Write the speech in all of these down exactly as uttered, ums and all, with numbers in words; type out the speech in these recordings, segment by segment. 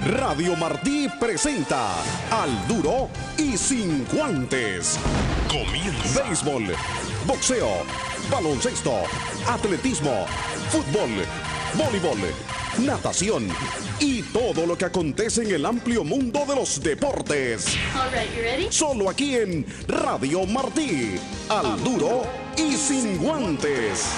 Radio Martí presenta Al Duro y Sin Guantes. Comienza. Béisbol, boxeo, baloncesto, atletismo, fútbol, voleibol, natación y todo lo que acontece en el amplio mundo de los deportes. All right, you ready? Solo aquí en Radio Martí. Al Duro y Sin Guantes.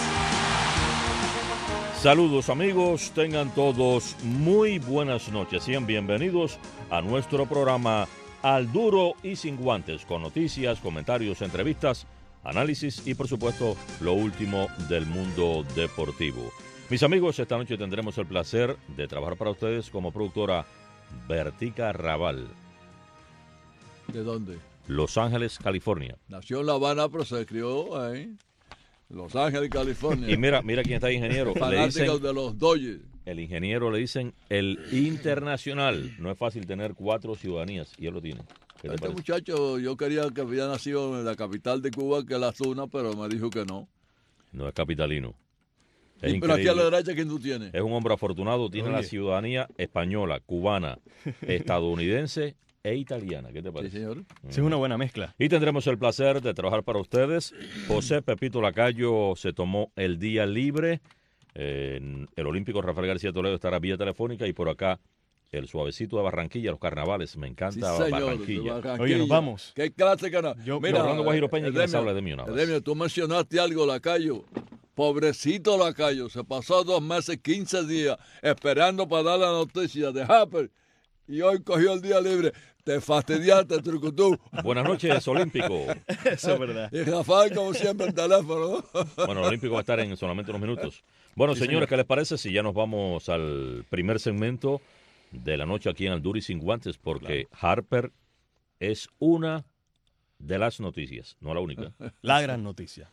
Saludos amigos, tengan todos muy buenas noches. Sean bienvenidos a nuestro programa Al Duro y Sin Guantes, con noticias, comentarios, entrevistas, análisis y por supuesto lo último del mundo deportivo. Mis amigos, esta noche tendremos el placer de trabajar para ustedes como productora Bertica Raval. ¿De dónde? Los Ángeles, California. Nació en La Habana, pero se crió ahí. Los Ángeles, California. Y mira, mira quién está ingeniero. Le dicen, de los Dodgers. el ingeniero le dicen el internacional. No es fácil tener cuatro ciudadanías y él lo tiene. ¿Qué te Este parece? muchacho, yo quería que había nacido en la capital de Cuba, que es la Zuna, pero me dijo que no. No es capitalino. Es Y, pero aquí a la increíble. derecha, ¿quién tú tienes? Es un hombre afortunado, tiene la Oye. ciudadanía española, cubana, estadounidense e italiana. ¿Qué te Sí, parece? señor. Sí, es una buena mezcla. Y tendremos el placer de trabajar para ustedes. José Pepito Lacayo se tomó el día libre. Eh, el olímpico Rafael García Toledo estará vía telefónica y por acá el suavecito de Barranquilla, los carnavales. Me Sí, encanta señor. Barranquilla. de Barranquilla. Oye, nos vamos. ¿Qué clase de carnaval? Yo- Yo, Orlando Guajiro Peña, ¿quién les Edemio, habla de mí una vez? Edemio, tú mencionaste algo, Lacayo. Pobrecito Lacayo, se pasó dos meses, quince días, esperando para dar la noticia de Harper y hoy cogió el día libre. Te fastidiaste, trucutú. Buenas noches, olímpico. Eso es verdad. Y Rafael, como siempre, el teléfono. Bueno, el olímpico va a estar en solamente unos minutos. Bueno, Sí, señores, señor. ¿qué les parece si ya nos vamos al primer segmento de la noche aquí en Al Duro y Sin Guantes? Porque Harper es una de las noticias, no la única. La gran noticia.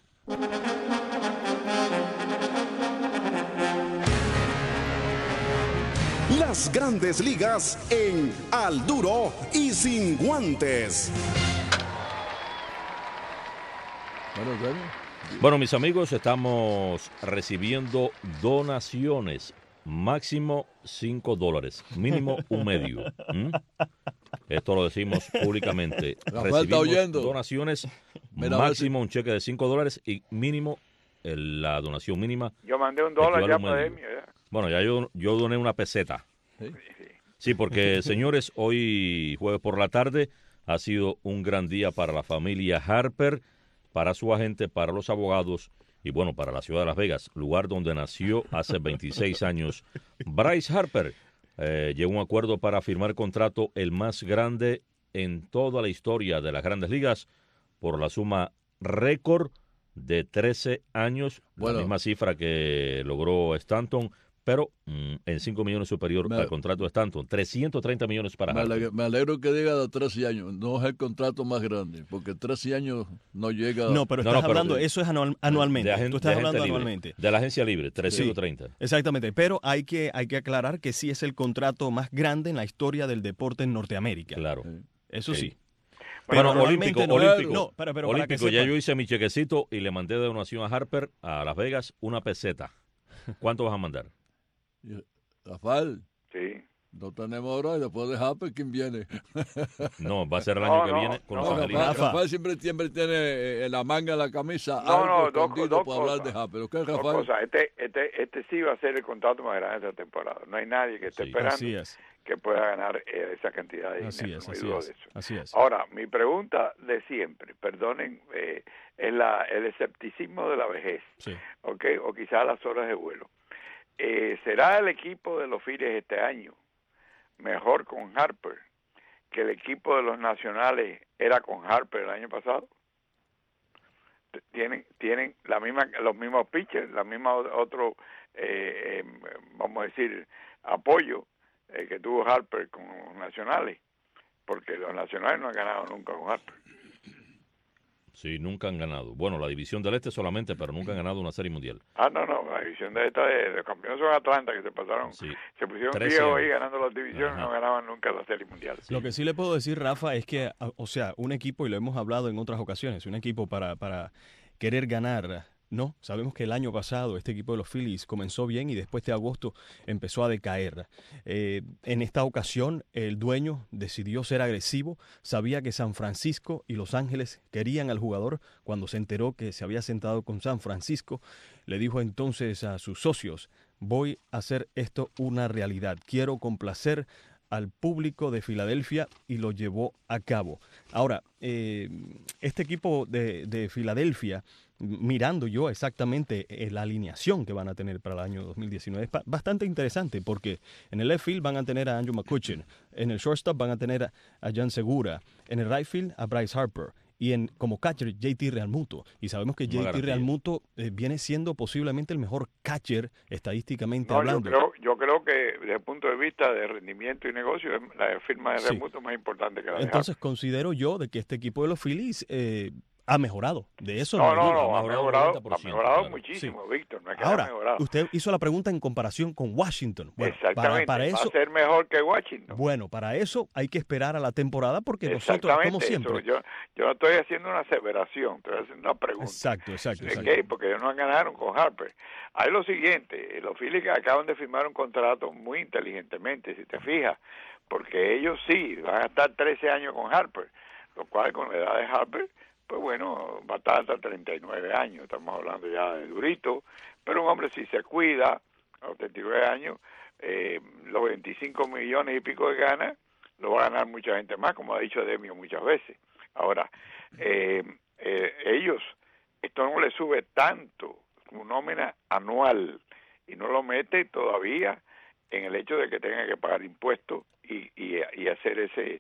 Las grandes ligas en Al Duro y Sin Guantes. Bueno, Edemio. Bueno, mis amigos, estamos recibiendo donaciones. Máximo cinco dólares, mínimo un medio. ¿Mm? Esto lo decimos públicamente. Rafael está Recibimos oyendo. donaciones, Mira, a ver máximo un cheque de cinco dólares y mínimo el- la donación mínima. Yo mandé un dólar equivale ya a un para medio. Demio, ya. Bueno, ya yo, yo doné una peseta. Sí. Sí, porque, señores, hoy jueves por la tarde ha sido un gran día para la familia Harper, para su agente, para los abogados y, bueno, para la ciudad de Las Vegas, lugar donde nació hace veintiséis años Bryce Harper. Eh, llegó a un acuerdo para firmar contrato el más grande en toda la historia de las Grandes Ligas por la suma récord de trece años, Bueno. la misma cifra que logró Stanton, pero mm, en cinco millones superior Me- al contrato de Stanton. trescientos treinta millones para Me Harper. alegro, me alegro que diga de trece años. No es el contrato más grande, porque trece años no llega. No, pero No, estás no, pero- hablando, eso es anual- anualmente. De agen- Tú estás de hablando agente libre. anualmente. De la agencia libre, trescientos treinta. Exactamente, pero hay que, hay que aclarar que sí es el contrato más grande en la historia del deporte en Norteamérica. Claro. Eso Sí. sí. Bueno, anualmente olímpico, no- olímpico. No, pero, pero para que Olímpico, ya sepan. yo hice mi chequecito y le mandé de donación a Harper a Las Vegas una peseta. ¿Cuánto vas a mandar? Y- Rafael, Sí. no tenemos ahora y después de Harper, ¿quién viene? No, va a ser el año No, que no, viene con no, los No, angelinos. Rafael, Rafa. Rafael siempre, siempre tiene eh, en la manga de la camisa No, algo no, dos- escondido dos para hablar cosas. de Harper. ¿Ok, Dos Rafael? cosas. Este, este, este sí va a ser el contrato más grande de esta temporada. No hay nadie que esté Sí. esperando Así es, que pueda ganar eh, esa cantidad de así dinero. es, no hay así duda es, de eso. así es. Ahora, mi pregunta de siempre, perdonen, eh, es la, el escepticismo de la vejez, Sí. ¿ok? O quizás las horas de vuelo. Eh, ¿Será el equipo de los Phillies este año mejor con Harper que el equipo de los Nacionales era con Harper el año pasado? T- Tienen tienen la misma los mismos pitchers, la misma o- otro eh, eh, vamos a decir apoyo eh, que tuvo Harper con los Nacionales, porque los Nacionales no han ganado nunca con Harper. Sí, nunca han ganado. Bueno, la división del Este solamente, pero nunca han ganado una serie mundial. Ah, no, no, la división de esta de los campeones son Atlanta, que se pasaron, Sí. se pusieron trece viejos ahí años. ganando las divisiones, Ajá. no ganaban nunca la serie mundial. Lo que sí le puedo decir, Rafa, es que, a- o sea, un equipo, y lo hemos hablado en otras ocasiones, un equipo para, para querer ganar No, sabemos que el año pasado este equipo de los Phillies comenzó bien y después de agosto empezó a decaer. Eh, en esta ocasión el dueño decidió ser agresivo, sabía que San Francisco y Los Ángeles querían al jugador. Cuando se enteró que se había sentado con San Francisco, le dijo entonces a sus socios: voy a hacer esto una realidad, quiero complacer al público de Filadelfia, y lo llevó a cabo. Ahora, eh, este equipo de, de Filadelfia, mirando yo exactamente la alineación que van a tener para el año dos mil diecinueve, es bastante interesante, porque en el left field van a tener a Andrew McCutchen, en el shortstop van a tener a, a Jan Segura, en el right field a Bryce Harper, y en como catcher J T Realmuto. Y sabemos que J T Realmuto eh, viene siendo posiblemente el mejor catcher estadísticamente no, hablando. Yo creo, yo creo que desde el punto de vista de rendimiento y negocio, la firma de Realmuto sí. es más importante que la de Entonces Harper. Considero yo de que este equipo de los Phillies eh, ha mejorado. De eso no, no, no, no, ha mejorado, ha mejorado claro. muchísimo, Sí. Víctor. No es que Ahora, ha mejorado. usted hizo la pregunta en comparación con Washington. Bueno, Exactamente, para, para va eso, a ser mejor que Washington. Bueno, para eso hay que esperar a la temporada, porque nosotros, como siempre... Eso. Yo, yo no estoy haciendo una aseveración, estoy haciendo una pregunta. Exacto, exacto. exacto. ¿Qué? Porque ellos no ganaron con Harper. Hay lo siguiente, los Phillies acaban de firmar un contrato muy inteligentemente, si te fijas, porque ellos sí van a estar trece años con Harper, lo cual con la edad de Harper, pues bueno, va a estar hasta treinta y nueve años, estamos hablando ya de durito, pero un hombre si se cuida, a los treinta y nueve años, eh, los veinticinco millones y pico de ganas, lo va a ganar mucha gente más, como ha dicho Demio muchas veces. Ahora, eh, eh, ellos, esto no le sube tanto como nómina anual, y no lo mete todavía en el hecho de que tenga que pagar impuestos y, y, y hacer ese,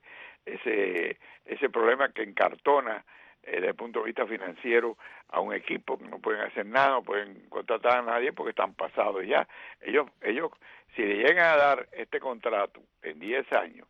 ese, ese problema que encartona desde el punto de vista financiero a un equipo, que no pueden hacer nada, no pueden contratar a nadie porque están pasados ya. Ellos, ellos si le llegan a dar este contrato en diez años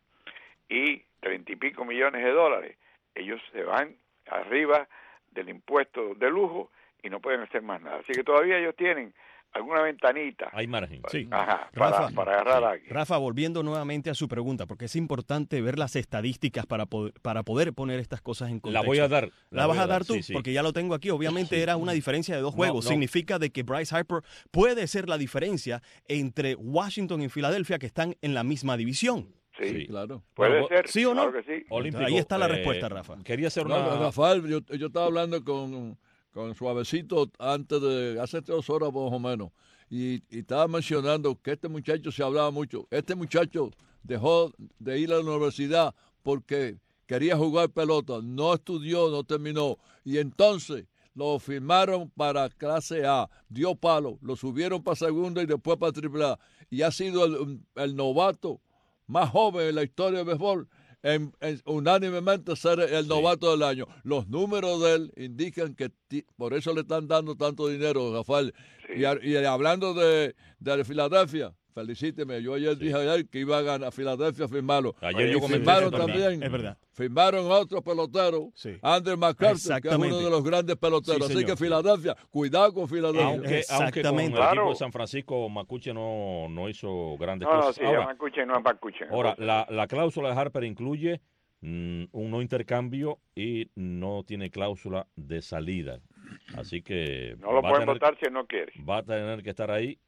y treinta y pico millones de dólares, ellos se van arriba del impuesto de lujo y no pueden hacer más nada. Así que todavía ellos tienen alguna ventanita. Hay margen. Sí. Ajá, Rafa, para, para agarrar a alguien. Rafa, volviendo nuevamente a su pregunta, porque es importante ver las estadísticas para poder, para poder poner estas cosas en contexto. La voy a dar. ¿La, la vas a a dar tú? Sí, sí. Porque ya lo tengo aquí. Obviamente sí, era sí. una diferencia de dos No, juegos. no. Significa de que Bryce Harper puede ser la diferencia entre Washington y Filadelfia, que están en la misma división. Sí, Sí. Claro. puede Bueno, ser. ¿sí o no? Claro que sí. Olímpico, Ahí está la eh, respuesta, Rafa. Quería hacer No, una... Rafael, yo, yo estaba hablando con, con Suavecito antes de, hace tres horas más o menos, y, y estaba mencionando que este muchacho se hablaba mucho. Este muchacho dejó de ir a la universidad porque quería jugar pelota, no estudió, no terminó, y entonces lo firmaron para clase A, dio palo, lo subieron para segunda y después para triple A, y ha sido el, el novato más joven en la historia del béisbol, en, en, unánimemente ser el Sí. novato del año. Los números de él indican que ti, por eso le están dando tanto dinero, Rafael. Sí. Y, a, y hablando de, de Filadelfia, felicíteme, yo ayer Sí. dije ayer que iba a ganar a Filadelfia a firmarlo. Ayer yo Y comenté firmaron eso también. también, Es verdad. firmaron a otro pelotero, Sí. Andrew McCarthy, que es Exactamente. uno de los grandes peloteros. Sí, Así señor. que Filadelfia, cuidado con Filadelfia. Aunque, aunque con el Exactamente. equipo Claro. de San Francisco, Macuche no, no hizo grandes No, no, cosas. sí, Ahora, no escuchen, no escuchen. ahora la, la cláusula de Harper incluye mm, un no intercambio y no tiene cláusula de salida. Así que No lo va, a pueden tener, votar si él no quiere. va a tener que estar ahí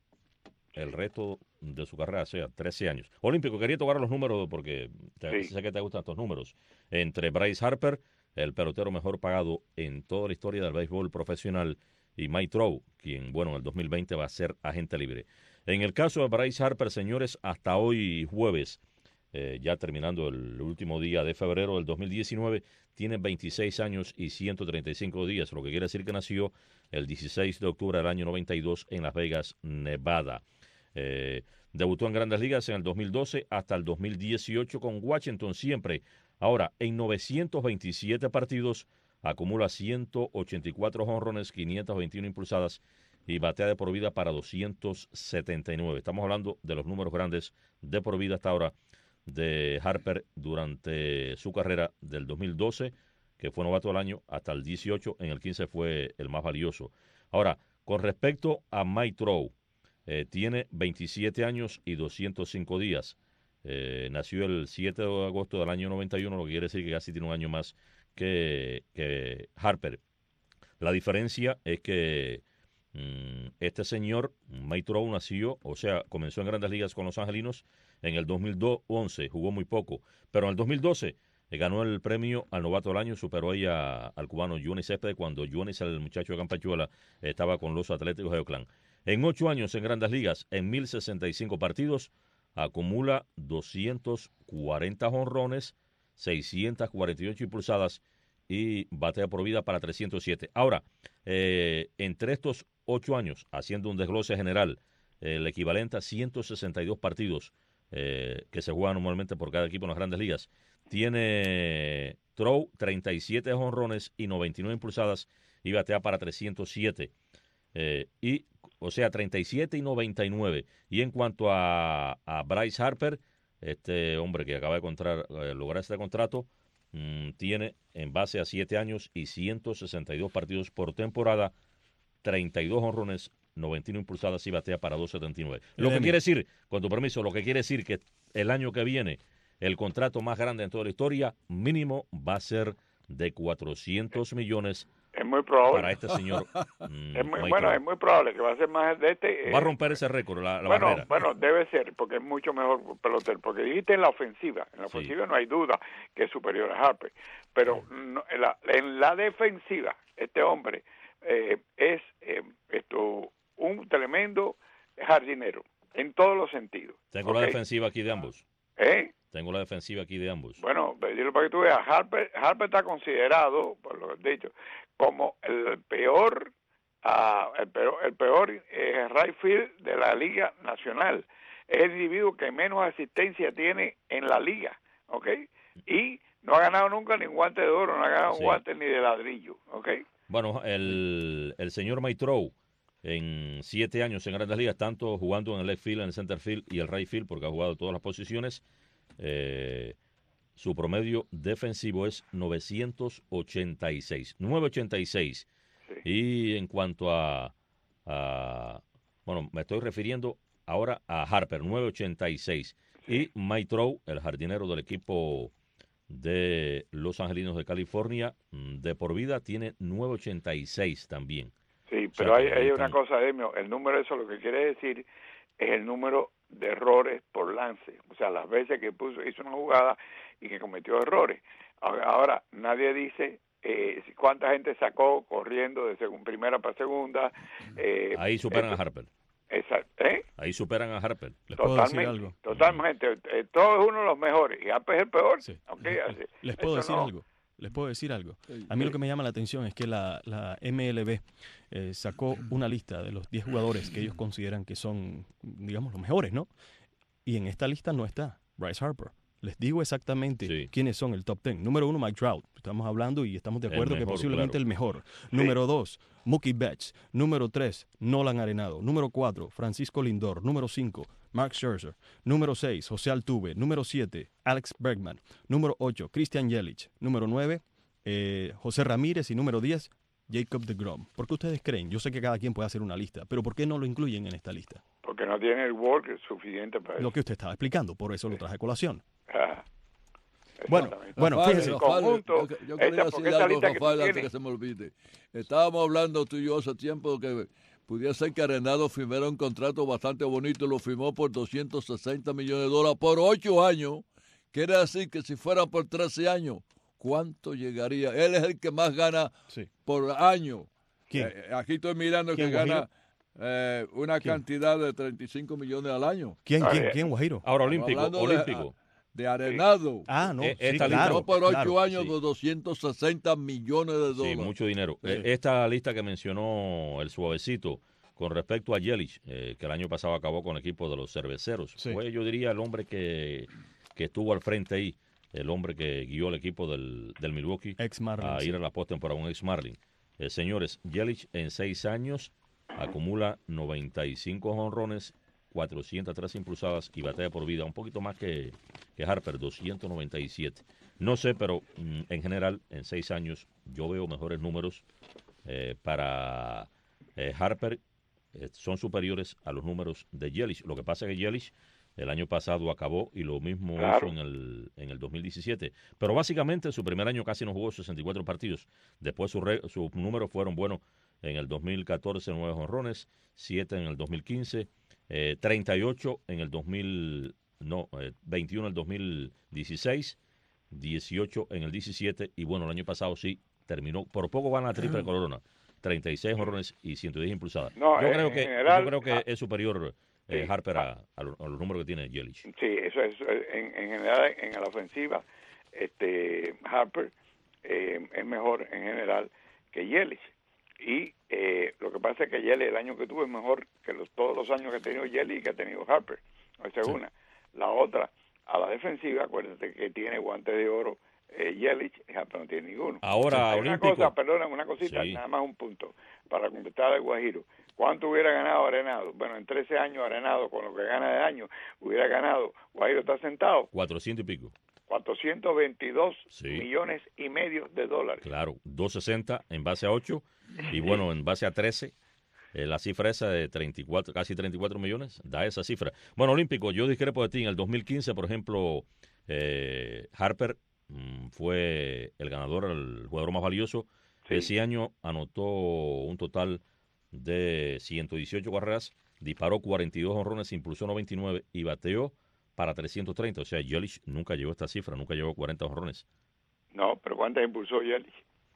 el resto de su carrera, o sea, trece años. Olímpico, quería tocar los números porque te- Sí. sé que te gustan estos números. Entre Bryce Harper, el pelotero mejor pagado en toda la historia del béisbol profesional, y Mike Trout, quien, bueno, en el dos mil veinte va a ser agente libre. En el caso de Bryce Harper, señores, hasta hoy jueves, eh, ya terminando el último día de febrero del dos mil diecinueve, tiene veintiséis años y ciento treinta y cinco días, lo que quiere decir que nació el dieciséis de octubre del año noventa y dos en Las Vegas, Nevada. Eh, debutó en Grandes Ligas en el dos mil doce hasta el dos mil dieciocho con Washington siempre. Ahora, en novecientos veintisiete partidos, acumula ciento ochenta y cuatro jonrones, quinientas veintiuno impulsadas y batea de por vida para doscientos setenta y nueve. Estamos hablando de los números grandes de por vida hasta ahora de Harper durante su carrera del dos mil doce, que fue novato del año, hasta el dieciocho, en el quince fue el más valioso. Ahora, con respecto a Mike Trout, eh, tiene veintisiete años y doscientos cinco días. Eh, nació el siete de agosto del año noventa y uno, lo que quiere decir que casi tiene un año más que, que Harper. La diferencia es que Mm, este señor, Mike Trout, nació, o sea, comenzó en Grandes Ligas con los Angelinos en el dos mil once, jugó muy poco, pero en el dos mil doce eh, ganó el premio al novato del año, superó ahí a, al cubano Johnny Céspedes cuando Johnny, el muchacho de Campachuela, eh, estaba con los Atléticos de Oakland. En ocho años en Grandes Ligas, en mil sesenta y cinco partidos, acumula doscientos cuarenta jonrones, seiscientas cuarenta y ocho impulsadas y batea por vida para trescientos siete. Ahora, eh, entre estos ocho años, haciendo un desglose general, eh, el equivalente a ciento sesenta y dos partidos eh, que se juegan normalmente por cada equipo en las Grandes Ligas, tiene Trout treinta y siete jonrones y noventa y nueve impulsadas y batea para trescientos siete. Eh, y, o sea, treinta y siete y noventa y nueve. Y en cuanto a, a Bryce Harper, este hombre que acaba de contrar, eh, lograr este contrato, mmm, tiene en base a siete años y ciento sesenta y dos partidos por temporada, treinta y dos jonrones, noventa y uno impulsadas y batea para doscientos setenta y nueve. Lo que quiere decir, con tu permiso, lo que quiere decir que el año que viene el contrato más grande en toda la historia, mínimo, va a ser de cuatrocientos millones. Es muy probable. Para este señor. Mm, es muy, bueno, es muy probable que va a ser más de este. Va a romper ese récord, la, la bueno, barrera. Bueno, debe ser, porque es mucho mejor pelotero. Porque dijiste en la ofensiva. En la ofensiva sí. No hay duda que es superior a Harper. Pero no, en, la, en la defensiva, este hombre eh, es eh, esto un tremendo jardinero, en todos los sentidos. Tengo ¿okay? la defensiva aquí de ambos. ¿Eh? Tengo la defensiva aquí de ambos. Bueno, dilo para que tú veas. Harper, Harper está considerado, por lo que he dicho, como el peor, uh, el peor, el peor eh, right field de la Liga Nacional. Es el individuo que menos asistencia tiene en la liga, ¿ok? Y no ha ganado nunca ni un guante de oro, no ha ganado sí. un guante ni de ladrillo, ¿ok? Bueno, el, el señor Mike Trout, en siete años en Grandes Ligas, tanto jugando en el left field, en el center field y el right field, porque ha jugado todas las posiciones, Eh, su promedio defensivo es novecientos ochenta y seis. novecientos ochenta y seis. Sí. Y en cuanto a, a, bueno, me estoy refiriendo ahora a Harper, novecientos ochenta y seis. Sí. Y Mike Trout, el jardinero del equipo de Los Angelinos de California, de por vida, tiene novecientos ochenta y seis también. Sí, o sea, pero hay, hay una cosa, Demio, el número, eso lo que quiere decir es el número de errores por lance, o sea, las veces que puso, hizo una jugada y que cometió errores. Ahora, nadie dice eh, cuánta gente sacó corriendo de según, primera para segunda. Eh, Ahí superan esto, a Harper. Exacto. ¿eh? Ahí superan a Harper. ¿Les puedo totalmente, decir algo? Totalmente. Eh, todo es uno de los mejores y Harper es el peor. Sí. Okay, así. Les puedo Eso decir no. algo. Les puedo decir algo. A mí lo que me llama la atención es que la, la M L B eh, sacó una lista de los diez jugadores que ellos consideran que son, digamos, los mejores, ¿no? Y en esta lista no está Bryce Harper. Les digo exactamente sí. quiénes son el top diez. Número uno, Mike Trout. Estamos hablando y estamos de acuerdo mejor, que posiblemente claro. el mejor. Sí. Número dos, Mookie Betts. Número tres, Nolan Arenado. Número cuatro, Francisco Lindor. Número cinco, Mark Scherzer. Número seis, José Altuve. Número siete, Alex Bregman. Número ocho, Christian Yelich. Número nueve, eh, José Ramírez. Y número diez, Jacob deGrom. ¿Por qué ustedes creen? Yo sé que cada quien puede hacer una lista, pero ¿por qué no lo incluyen en esta lista? Porque no tiene el work suficiente para eso. Lo que usted estaba explicando, por eso lo traje a colación. Ah, bueno, bueno, Rafael, fíjese. Rafael, conjunto, yo, yo quería esta, decir algo, que Rafael, antes tiene. que se me olvide. Estábamos hablando tú y yo hace tiempo que pudiera ser que Arenado firmara un contrato bastante bonito, lo firmó por doscientos sesenta millones de dólares por ocho años. Quiere decir que si fuera por trece años, ¿cuánto llegaría? Él es el que más gana Sí. por año. ¿Quién? Eh, aquí estoy mirando que ¿Quién, gana eh, una ¿Quién? cantidad de treinta y cinco millones al año. ¿Quién, Ah, quién, eh. quién, Guajiro? Ahora olímpico, Hablando de- olímpico. De Arenado. Ah, no, Eh, sí, esta lista- claro, No por ocho claro. años sí. de doscientos sesenta millones de Sí, dólares. mucho dinero. Sí. Eh, Esta lista que mencionó el suavecito con respecto a Yelich, eh, que el año pasado acabó con el equipo de los cerveceros, Sí. fue, yo diría, el hombre que, que estuvo al frente ahí, el hombre que guió el equipo del, del Milwaukee Ex Marlin. a sí. ir a la postemporada, un ex Marlin. Eh, señores, Yelich en seis años acumula noventa y cinco jonrones, cuatrocientas tres impulsadas y batea por vida, un poquito más que, que Harper, doscientos noventa y siete. No sé, pero mm, en general, en seis años, yo veo mejores números eh, para eh, Harper, eh, son superiores a los números de Yelich. Lo que pasa es que Yelich el año pasado acabó y lo mismo Claro. hizo en el, en el dos mil diecisiete. Pero básicamente su primer año casi no jugó sesenta y cuatro partidos. Después sus su números fueron buenos en el dos mil catorce, nueve jonrones, siete en el dos mil quince, eh, treinta y ocho en el dos mil, no, eh, veintiuno en el dos mil dieciséis, dieciocho en el diecisiete, y bueno, el año pasado sí terminó, por poco van a la triple corona, treinta y seis jonrones y ciento diez impulsadas. No, yo, en creo que, general, yo creo que ah, es superior eh, sí, Harper a, ah, a, los, a los números que tiene Yelich. Sí, eso es, en, en general, en la ofensiva, este Harper eh, es mejor en general que Yelich. Y eh, lo que pasa es que Yelich, el año que tuvo, es mejor que los, todos los años que ha tenido Yelich y que ha tenido Harper. Esa es Sí. una. La otra, a la defensiva, acuérdate que tiene guante de oro eh, Yelich, y Harper no tiene ninguno. Ahora, Hay una olímpico. cosa, perdona, una cosita, Sí. nada más un punto, para completar al Guajiro. ¿Cuánto hubiera ganado Arenado? Bueno, en trece años Arenado, con lo que gana de año, hubiera ganado, Guajiro está sentado, cuatrocientos y pico. cuatrocientos veintidós Sí. millones y medio de dólares. Claro, doscientos sesenta en base a ocho y bueno, en base a trece, eh, la cifra esa de treinta y cuatro, casi treinta y cuatro millones, da esa cifra. Bueno, Olímpico, yo discrepo de ti. En el dos mil quince, por ejemplo, eh, Harper mm, fue el ganador, el jugador más valioso. Sí. Ese año anotó un total de ciento dieciocho carreras, disparó cuarenta y dos jonrones, impulsó noventa y nueve y bateó para trescientos treinta. O sea, Yelich nunca llegó a esta cifra, nunca llegó a cuarenta jonrones. No, pero ¿cuántas impulsó Yelich?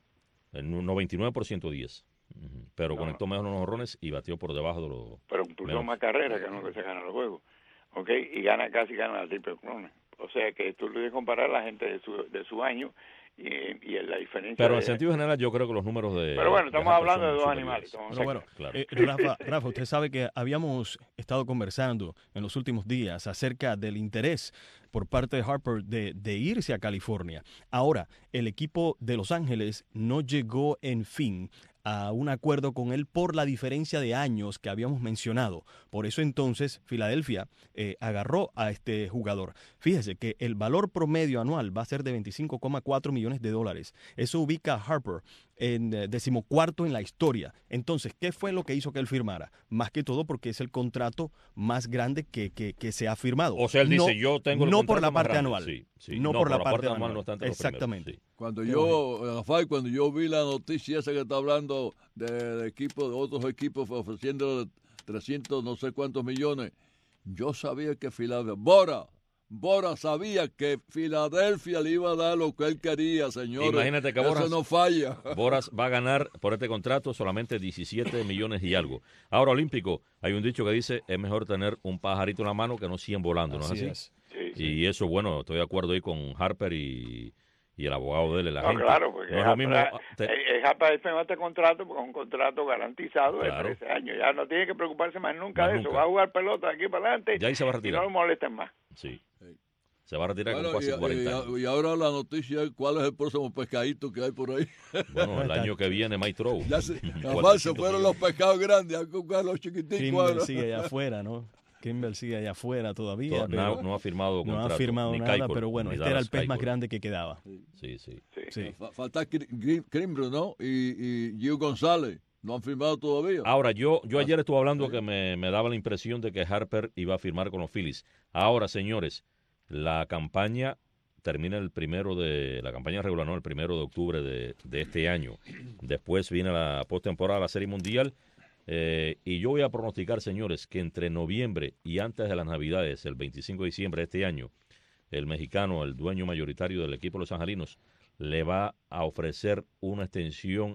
En un noventa y nueve por ciento diez. Ujú. Pero No, conectó no. mejor unos jonrones y batió por debajo de los... Pero impulsó menos. más carreras que no que se gana los juegos. ¿Ok? Y gana, casi gana la triple corona. O sea que tú le debes comparar a la gente de su, de su año y, y la diferencia. Pero en de- sentido general yo creo que los números de... Pero bueno, de estamos Harper hablando son de dos superiores. animales. Estamos Pero bueno, Claro. eh, Rafa, Rafa, usted sabe que habíamos estado conversando en los últimos días acerca del interés por parte de Harper de, de irse a California. Ahora, el equipo de Los Ángeles no llegó en fin a un acuerdo con él por la diferencia de años que habíamos mencionado. Por eso entonces Filadelfia eh, agarró a este jugador. Fíjese que el valor promedio anual va a ser de veinticinco coma cuatro millones de dólares. Eso ubica a Harper en eh, decimocuarto en la historia. Entonces, ¿qué fue lo que hizo que él firmara? Más que todo porque es el contrato más grande que, que, que se ha firmado. O sea, él no, dice, yo tengo el no por contrato la más parte grande. anual. Sí, sí. No, por la parte anual. no está entre los Exactamente. primeros, sí. Cuando Qué yo, Rafael, cuando yo vi la noticia esa que está hablando de, de equipos, de otros equipos ofreciendo trescientos no sé cuántos millones, yo sabía que Filadelfia, Bora, Bora sabía que Filadelfia le iba a dar lo que él quería, señores. Imagínate que eso Boras- no falla. Boras va a ganar por este contrato solamente diecisiete millones y algo. Ahora, Olímpico, hay un dicho que dice, es mejor tener un pajarito en la mano que no cien volando, ¿no es Así así? es. Sí, sí. Y eso, bueno, estoy de acuerdo ahí con Harper y, y el abogado de él, la No, gente. claro, porque no es lo mismo... te- eh, eh, Harper firmó este contrato porque es un contrato garantizado Claro. de trece años. Ya no tiene que preocuparse más nunca Más de eso. nunca. Va a jugar pelota de aquí para adelante Ya ahí se va a y no retirar. lo molesten más. Sí. Sí. Se va a retirar Bueno, con casi y, cuarenta y- años. y ahora la noticia es cuál es el próximo pescadito que hay por ahí. Bueno, el año que viene, Mike Trout. Ya se, Rafael, se cuatrocientos fueron millones. los pescados grandes, hay que buscar los chiquiticos. Kimber ahora. sigue allá afuera, ¿no? Kimber sigue allá afuera todavía. To- pero no, no ha firmado no contrato. ha firmado ni nada, Keuchel, pero bueno, ni este era el Dallas pez más Keuchel. grande que quedaba. Sí, sí. Sí. Sí. Fa- Falta Crimbro, ¿no? Y, y Gio González. No han firmado todavía. Ahora, yo, yo ayer estuve hablando que me, me daba la impresión de que Harper iba a firmar con los Phillies. Ahora, señores, la campaña termina el primero de, la campaña regular, ¿no? El primero de octubre de, de este año. Después viene la postemporada, la Serie Mundial. Eh, y yo voy a pronosticar, señores, que entre noviembre y antes de las Navidades, el veinticinco de diciembre de este año, el mexicano, el dueño mayoritario del equipo de los angelinos, le va a ofrecer una extensión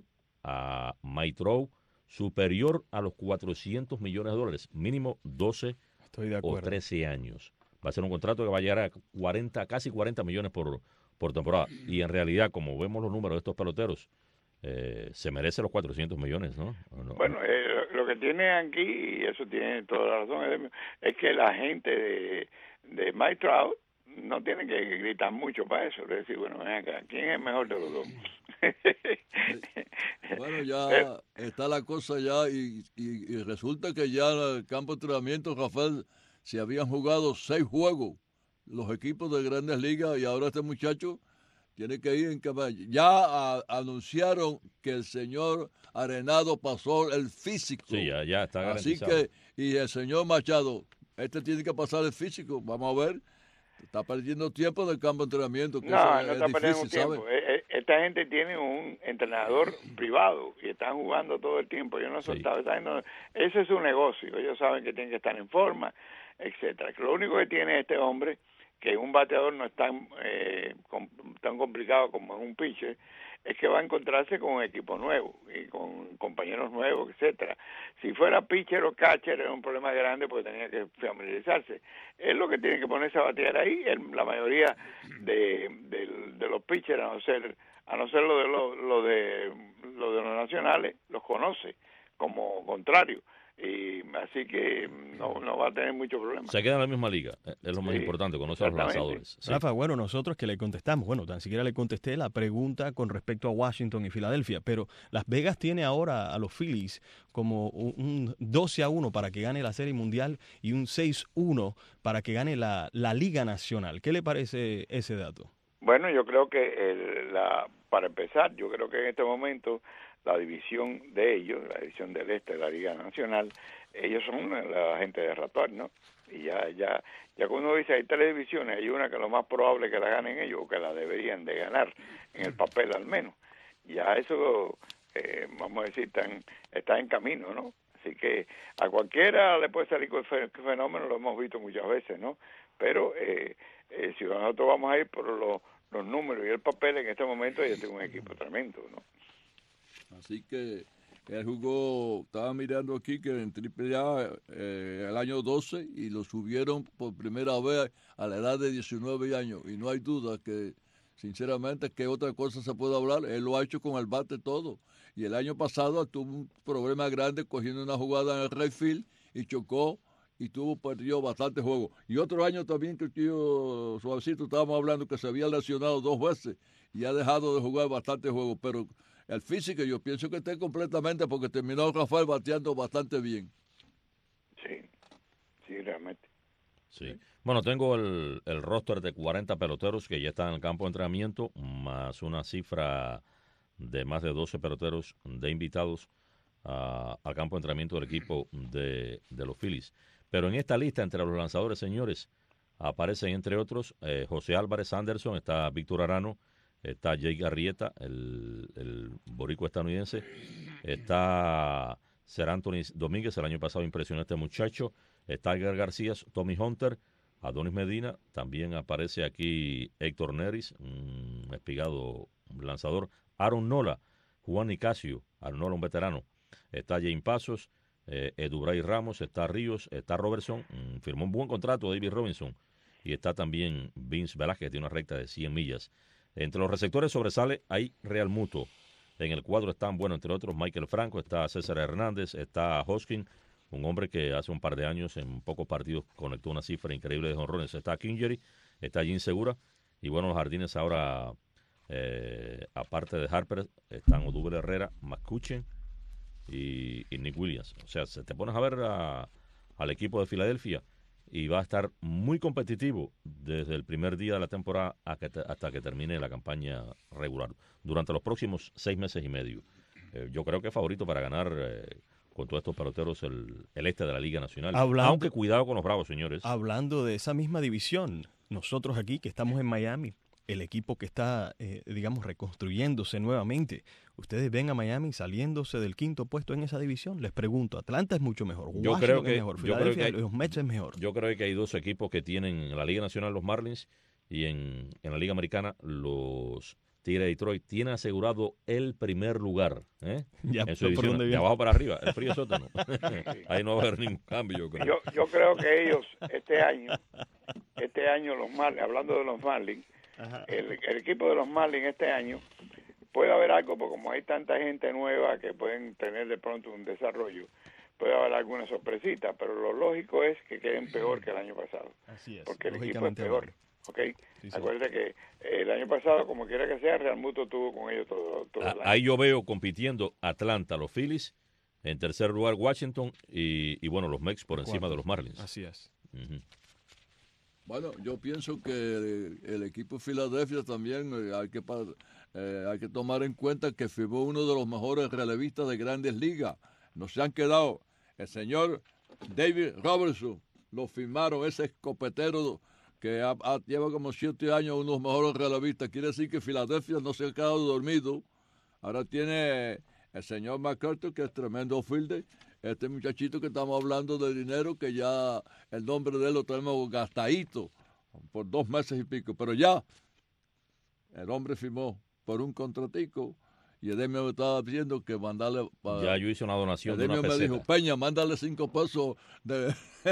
a Mike Trout superior a los cuatrocientos millones de dólares, mínimo doce Estoy de o acuerdo. trece años. Va a ser un contrato que va a llegar a cuarenta, casi cuarenta millones por, por temporada. Y en realidad, como vemos los números de estos peloteros, eh, se merece los cuatrocientos millones, ¿no? ¿O no? Bueno, eh, lo, lo que tiene aquí, y eso tiene toda la razón, Edemio, es que la gente de, de Mike Trout no tiene que gritar mucho para eso. Es decir, bueno, ven acá, ¿quién es el mejor de los dos? Bueno, ya está la cosa ya y, y- y resulta que ya en el campo de entrenamiento, Rafael, se habían jugado seis juegos los equipos de Grandes Ligas y ahora este muchacho tiene que ir en caballo. Ya a- anunciaron que el señor Arenado pasó el físico. Sí, ya, ya está Así garantizado. que, y el señor Machado, este tiene que pasar el físico. Vamos a ver. Está perdiendo tiempo del campo de entrenamiento. Que No, eso no es está perdiendo difícil, tiempo. ¿sabe? Él, esta gente tiene un entrenador privado y están jugando todo el tiempo. Yo no Sí. soltaba, no, ese es su negocio. Ellos saben que tienen que estar en forma, etcétera. Lo único que tiene este hombre, que un bateador no es tan, eh, com, tan complicado como es un pitcher, es que va a encontrarse con un equipo nuevo y con compañeros nuevos, etcétera. Si fuera pitcher o catcher era un problema grande porque tenía que familiarizarse. Él lo que tiene que ponerse a batear ahí, él, la mayoría de, de, de los pitchers, a no ser a no ser lo de lo, lo de lo de los nacionales, los conoce como contrario. Y así que no, no va a tener mucho problema. Se queda en la misma liga, es lo más Sí, importante, conoce a los exactamente. lanzadores. Sí. Rafa, bueno, nosotros que le contestamos, bueno, tan siquiera le contesté la pregunta con respecto a Washington y Filadelfia, pero Las Vegas tiene ahora a los Phillies como un, un doce a uno para que gane la Serie Mundial y un seis uno para que gane la, la Liga Nacional. ¿Qué le parece ese dato? Bueno, yo creo que el, la, para empezar, yo creo que en este momento la división de ellos, la división del este de la Liga Nacional, ellos son la gente de Ratón, ¿no? Y ya, ya, ya cuando uno dice hay tres divisiones, hay una que lo más probable es que la ganen ellos, o que la deberían de ganar, en el papel al menos. Ya eso, eh, vamos a decir, están, está en camino, ¿no? Así que a cualquiera le puede salir con el fenómeno, lo hemos visto muchas veces, ¿no? Pero eh, eh, si nosotros vamos a ir por los, los números y el papel, en este momento ya tengo un equipo tremendo, ¿no? Así que él jugó, estaba mirando aquí que en Triple A eh, el año doce y lo subieron por primera vez a la edad de diecinueve años. Y no hay duda que, sinceramente, que otra cosa se puede hablar. Él lo ha hecho con el bate todo. Y el año pasado tuvo un problema grande cogiendo una jugada en el right field y chocó y tuvo perdido bastante juego. Y otro año también que el tío Suavecito estábamos hablando que se había lesionado dos veces y ha dejado de jugar bastante juego, pero el físico yo pienso que está completamente porque terminó Rafael bateando bastante bien. Sí, sí, realmente. Sí. Bueno, tengo el, el roster de cuarenta peloteros que ya están en el campo de entrenamiento, más una cifra de más de doce peloteros de invitados uh, al campo de entrenamiento del equipo de, de los Phillies. Pero en esta lista, entre los lanzadores, señores, aparecen entre otros eh, José Álvarez Anderson, está Víctor Arano, está Jake Arrieta, el, el boricua estadounidense, está Ser Anthony Domínguez, el año pasado impresionó a este muchacho, está Edgar García, Tommy Hunter, Adonis Medina, también aparece aquí Héctor Neris, un espigado lanzador, Aaron Nola, Juan Nicasio, Aaron Nola un veterano, está Jane Pasos, eh, Edubray Ramos, está Ríos, está Robertson, mm, firmó un buen contrato David Robinson, y está también Vince Velázquez, que tiene una recta de cien millas. Entre los receptores sobresale hay Real Muto. En el cuadro están, bueno, entre otros, Michael Franco, está César Hernández, está Hoskin, un hombre que hace un par de años en pocos partidos conectó una cifra increíble de jonrones. Está Kingery, está Jim Segura, y bueno, los jardines ahora, eh, aparte de Harper, están Odubel Herrera, McCutchen y, y Nick Williams. O sea, se te pones a ver a, al equipo de Filadelfia y va a estar muy competitivo desde el primer día de la temporada hasta que, hasta que termine la campaña regular, durante los próximos seis meses y medio. Eh, yo creo que es favorito para ganar eh, con todos estos peloteros el, el este de la Liga Nacional. Hablando, Aunque cuidado con los Bravos, señores. Hablando de esa misma división, nosotros aquí que estamos en Miami, el equipo que está, eh, digamos, reconstruyéndose nuevamente. ¿Ustedes ven a Miami saliéndose del quinto puesto en esa división? Les pregunto, Atlanta es mucho mejor, yo Washington creo que, es mejor, yo creo Filadelfia, que hay, los Mets es mejor. Yo creo que hay dos equipos que tienen en la Liga Nacional los Marlins y en, en la Liga Americana los Tigres de Detroit. Tienen asegurado el primer lugar, ¿eh? Ya, en su ¿por división, dónde de viene? abajo para arriba, el frío sótano. Ahí no va a haber ningún cambio, yo creo. Yo, yo creo que ellos, este año, este año los Marlins, hablando de los Marlins, el, el equipo de los Marlins este año, puede haber algo, porque como hay tanta gente nueva que pueden tener de pronto un desarrollo, puede haber alguna sorpresita, pero lo lógico es que queden peor que el año pasado. Así es, porque el equipo es lógicamente peor. hablando. ¿Ok? Sí, sí. Acuérdate que eh, el año pasado, como quiera que sea, Real Muto tuvo con ellos todo, todo el año. Ahí yo veo compitiendo Atlanta, los Phillies, en tercer lugar Washington y, y bueno, los Mets por encima Cuatro. de los Marlins. Así es. Uh-huh. Bueno, yo pienso que el, el equipo de Filadelfia también eh, hay, que, eh, hay que tomar en cuenta que firmó uno de los mejores relevistas de Grandes Ligas. No se han quedado. El señor David Robertson lo firmaron, ese escopetero que ha, ha, lleva como siete años uno de los mejores relevistas. Quiere decir que Filadelfia no se ha quedado dormido. Ahora tiene el señor McCarthy, que es tremendo fielder. Este muchachito que estamos hablando de dinero, que ya el nombre de él lo tenemos gastadito por dos meses y pico. Pero ya el hombre firmó por un contratico. Y Edemio me estaba diciendo que mandarle... Para, ya yo hice una donación Edemio de una peseta. me dijo, Peña, mándale cinco pesos de,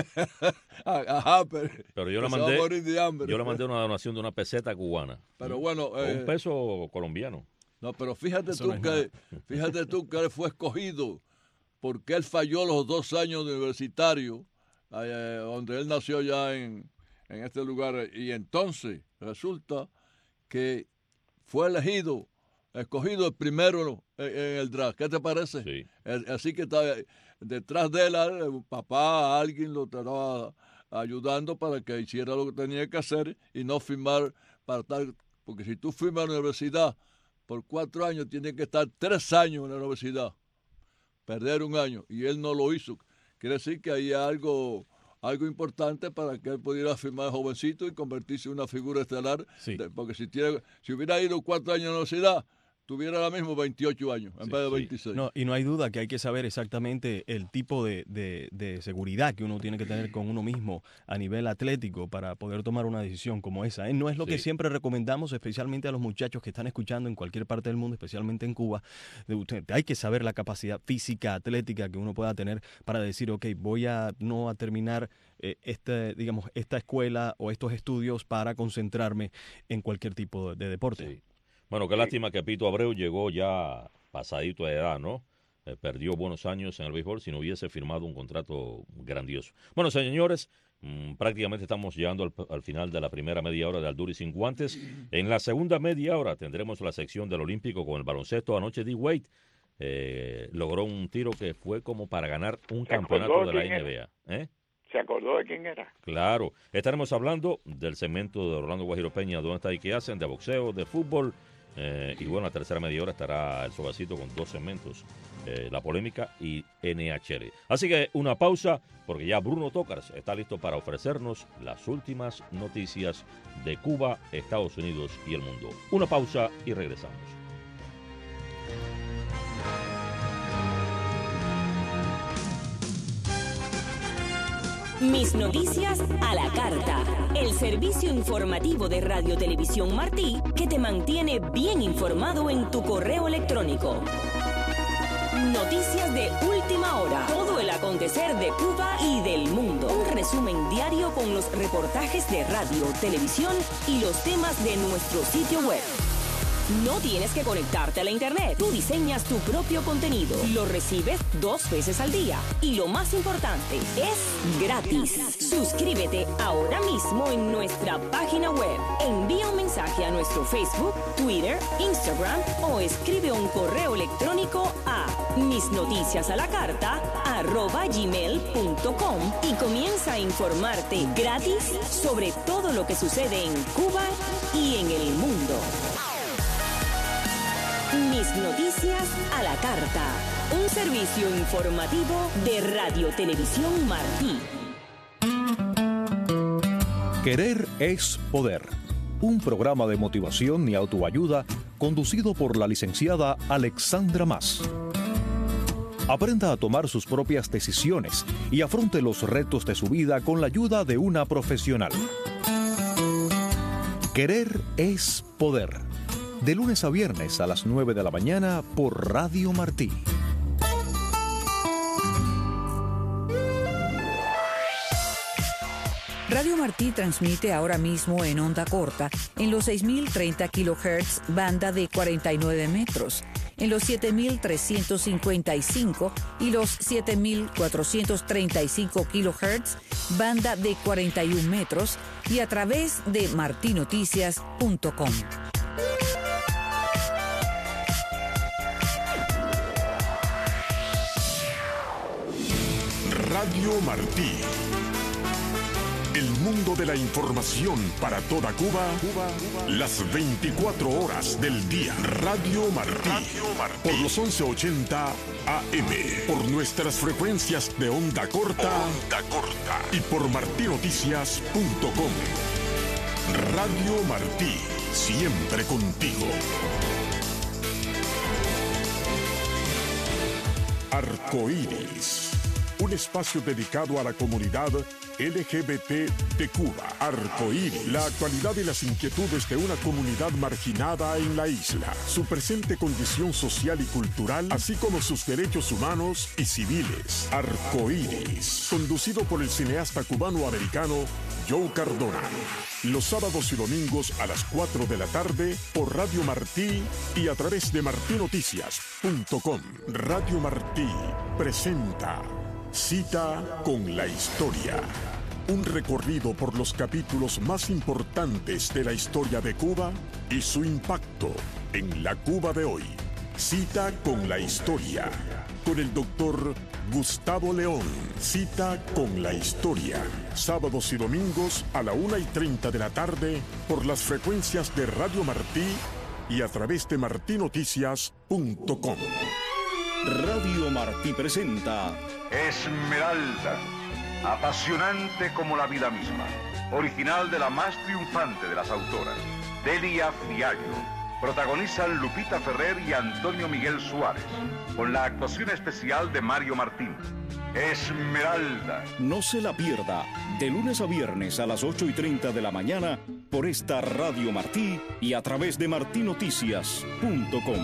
a, a Harper. Pero yo le mandé yo le mandé una donación de una peseta cubana. Pero bueno... O eh, un peso colombiano. No, pero fíjate tú, no que, fíjate tú que él fue escogido porque él falló los dos años de universitario, eh, donde él nació ya en, en este lugar. Y entonces resulta que fue elegido... escogido el primero en el draft. ¿Qué te parece? Sí. Así que está detrás de él, el papá, alguien lo estaba ayudando para que hiciera lo que tenía que hacer y no firmar para estar, porque si tú firmas en la universidad por cuatro años, tienes que estar tres años en la universidad, perder un año, y él no lo hizo. Quiere decir que hay algo... algo importante para que él pudiera firmar jovencito y convertirse en una figura estelar, sí. de, porque si, tiene, si hubiera ido cuatro años a la universidad, tuviera ahora mismo veintiocho años en sí, vez de sí. veintiséis. No, y no hay duda que hay que saber exactamente el tipo de, de, de seguridad que uno tiene que tener con uno mismo a nivel atlético para poder tomar una decisión como esa. ¿eh? No es lo sí. que siempre recomendamos, especialmente a los muchachos que están escuchando en cualquier parte del mundo, especialmente en Cuba. Hay que saber la capacidad física, atlética que uno pueda tener para decir, ok, voy a no a terminar eh, este, digamos, esta escuela o estos estudios para concentrarme en cualquier tipo de, de deporte. Sí. Bueno, qué lástima que Pito Abreu llegó ya pasadito de edad, ¿no? Eh, perdió buenos años en el béisbol si no hubiese firmado un contrato grandioso. Bueno, señores, mmm, prácticamente estamos llegando al, al final de la primera media hora de Al Duro y Sin Guantes. En la segunda media hora tendremos la sección del Olímpico con el baloncesto. Anoche D. Wade eh, logró un tiro que fue como para ganar un campeonato de la N B A. ¿Eh? ¿Se acordó de quién era? Claro. Estaremos hablando del segmento de Orlando Guajiro Peña, ¿dónde está y qué hacen? De boxeo, de fútbol. Eh, y bueno, la tercera media hora estará el Sobacito con dos segmentos, eh, la polémica y N H L. Así que una pausa, porque ya Bruno Tócars está listo para ofrecernos las últimas noticias de Cuba, Estados Unidos y el mundo. Una pausa y regresamos. Mis noticias a la carta. El servicio informativo de Radio Televisión Martí que te mantiene bien informado en tu correo electrónico. Noticias de última hora. Todo el acontecer de Cuba y del mundo. Un resumen diario con los reportajes de radio, televisión y los temas de nuestro sitio web. No tienes que conectarte a la internet. Tú diseñas tu propio contenido. Lo recibes dos veces al día. Y lo más importante, es gratis. Suscríbete ahora mismo en nuestra página web. Envía un mensaje a nuestro Facebook, Twitter, Instagram o escribe un correo electrónico a misnoticiasalacarta arroba gmail punto com y comienza a informarte gratis sobre todo lo que sucede en Cuba y en el mundo. Mis noticias a la carta. Un servicio informativo de Radio Televisión Martí. Querer es poder. Un programa de motivación y autoayuda conducido por la licenciada Alexandra Mas. Aprenda a tomar sus propias decisiones y afronte los retos de su vida con la ayuda de una profesional. Querer es poder. De lunes a viernes a las nueve de la mañana por Radio Martí. Radio Martí transmite ahora mismo en onda corta en los seis mil treinta kilohertz, banda de cuarenta y nueve metros, en los siete mil trescientos cincuenta y cinco y los siete mil cuatrocientos treinta y cinco kilohertz, banda de cuarenta y un metros y a través de martinoticias punto com. Radio Martí. El mundo de la información para toda Cuba, Cuba, Cuba. Las veinticuatro horas del día. Radio Martí. Radio Martí. Por los once ochenta A M. Por nuestras frecuencias de onda corta. Onda corta. Y por martinoticias punto com. Radio Martí, siempre contigo. Arcoíris, un espacio dedicado a la comunidad L G B T de Cuba. Arcoíris, la actualidad y las inquietudes de una comunidad marginada en la isla, su presente condición social y cultural, así como sus derechos humanos y civiles. Arcoíris, conducido por el cineasta cubano-americano Joe Cardona. Los sábados y domingos a las cuatro de la tarde por Radio Martí y a través de martí noticias punto com. Radio Martí presenta Cita con la Historia. Un recorrido por los capítulos más importantes de la historia de Cuba y su impacto en la Cuba de hoy. Cita con la Historia. Con el doctor Gustavo León. Cita con la Historia. Sábados y domingos a la una y treinta de la tarde por las frecuencias de Radio Martí y a través de martí noticias punto com. Radio Martí presenta Esmeralda, apasionante como la vida misma, original de la más triunfante de las autoras, Delia Fiallo. Protagonizan Lupita Ferrer y Antonio Miguel Suárez, con la actuación especial de Mario Martín. Esmeralda. No se la pierda, de lunes a viernes a las ocho y treinta de la mañana por esta Radio Martí y a través de martí noticias punto com.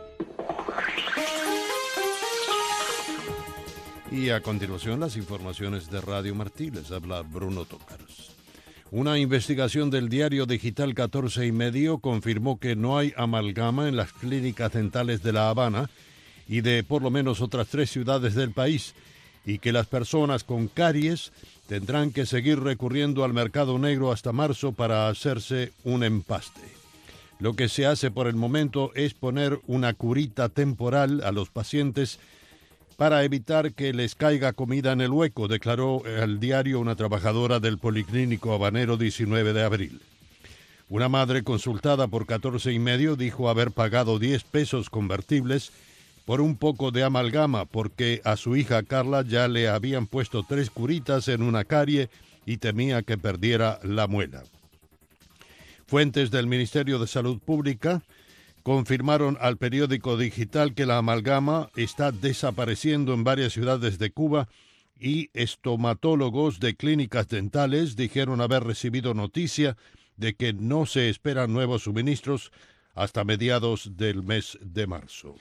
Y a continuación las informaciones de Radio Martí. Les habla Bruno Tócaros. Una investigación del diario digital catorce y medio confirmó que no hay amalgama en las clínicas dentales de La Habana y de por lo menos otras tres ciudades del país, y que las personas con caries tendrán que seguir recurriendo al mercado negro hasta marzo para hacerse un empaste. Lo que se hace por el momento es poner una curita temporal a los pacientes para evitar que les caiga comida en el hueco, declaró al diario una trabajadora del Policlínico Habanero diecinueve de abril. Una madre consultada por catorce y medio dijo haber pagado diez pesos convertibles por un poco de amalgama porque a su hija Carla ya le habían puesto tres curitas en una carie y temía que perdiera la muela. Fuentes del Ministerio de Salud Pública confirmaron al periódico digital que la amalgama está desapareciendo en varias ciudades de Cuba y estomatólogos de clínicas dentales dijeron haber recibido noticia de que no se esperan nuevos suministros hasta mediados del mes de marzo.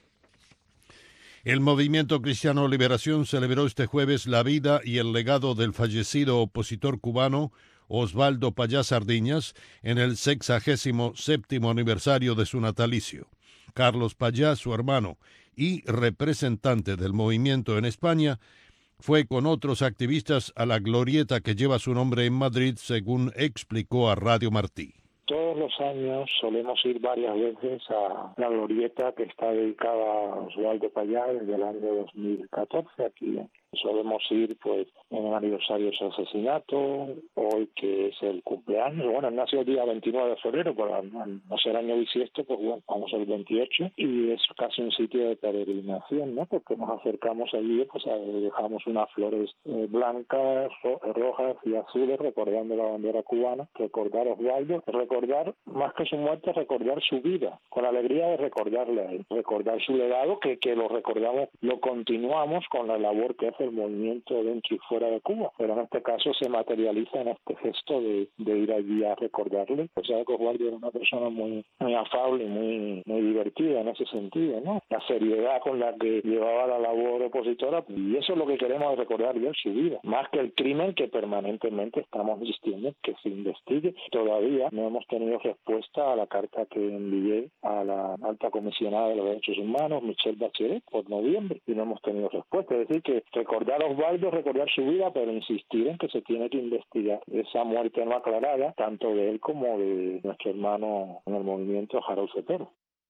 El Movimiento Cristiano Liberación celebró este jueves la vida y el legado del fallecido opositor cubano Osvaldo Payá Sardiñas en el sexagésimo séptimo aniversario de su natalicio. Carlos Payá, su hermano y representante del movimiento en España, fue con otros activistas a la glorieta que lleva su nombre en Madrid, según explicó a Radio Martí. Todos los años solemos ir varias veces a la glorieta que está dedicada a Osvaldo Payá desde el año dos mil catorce aquí. Solemos ir pues en el aniversario de su asesinato, hoy que es el cumpleaños. Bueno, él nació el día veintinueve de febrero, pero al no ser año bisiesto, pues bueno, vamos el veintiocho y es casi un sitio de peregrinación, ¿no? Porque nos acercamos allí, pues dejamos unas flores eh, blancas, ro rojas y azules recordando la bandera cubana, recordar a Osvaldo, recordar más que su muerte, recordar su vida, con la alegría de recordarle a él, recordar su legado, que, que lo recordamos, lo continuamos con la labor que hace el movimiento dentro y fuera de Cuba, pero en este caso se materializa en este gesto de, de ir allí a recordarle. O sea, que Osvaldo era una persona muy, muy afable y muy, muy divertida en ese sentido, ¿no? La seriedad con la que llevaba la labor opositora, y eso es lo que queremos recordar de su vida, más que el crimen que permanentemente estamos insistiendo que se investigue. Todavía no hemos tenido respuesta a la carta que envié a la alta comisionada de los derechos humanos, Michelle Bachelet, por noviembre, y no hemos tenido respuesta. Es decir, que recordar a Osvaldo, recordar su vida, pero insistir en que se tiene que investigar esa muerte no aclarada, tanto de él como de nuestro hermano en el movimiento Harold Cepero.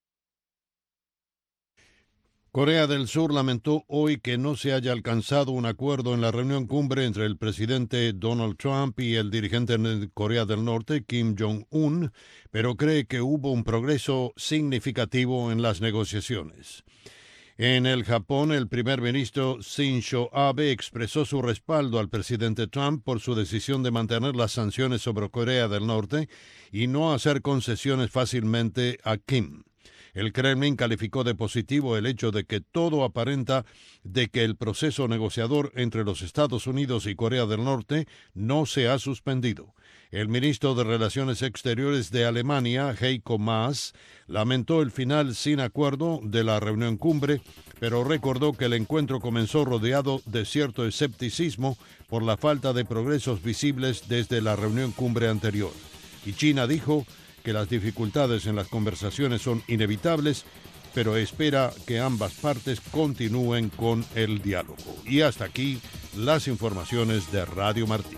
Corea del Sur lamentó hoy que no se haya alcanzado un acuerdo en la reunión cumbre entre el presidente Donald Trump y el dirigente de Corea del Norte, Kim Jong-un, pero cree que hubo un progreso significativo en las negociaciones. En el Japón, el primer ministro Shinzo Abe expresó su respaldo al presidente Trump por su decisión de mantener las sanciones sobre Corea del Norte y no hacer concesiones fácilmente a Kim. El Kremlin calificó de positivo el hecho de que todo aparenta de que el proceso negociador entre los Estados Unidos y Corea del Norte no se ha suspendido. El ministro de Relaciones Exteriores de Alemania, Heiko Maas, lamentó el final sin acuerdo de la reunión cumbre, pero recordó que el encuentro comenzó rodeado de cierto escepticismo por la falta de progresos visibles desde la reunión cumbre anterior. Y China dijo que las dificultades en las conversaciones son inevitables, pero espera que ambas partes continúen con el diálogo. Y hasta aquí las informaciones de Radio Martí.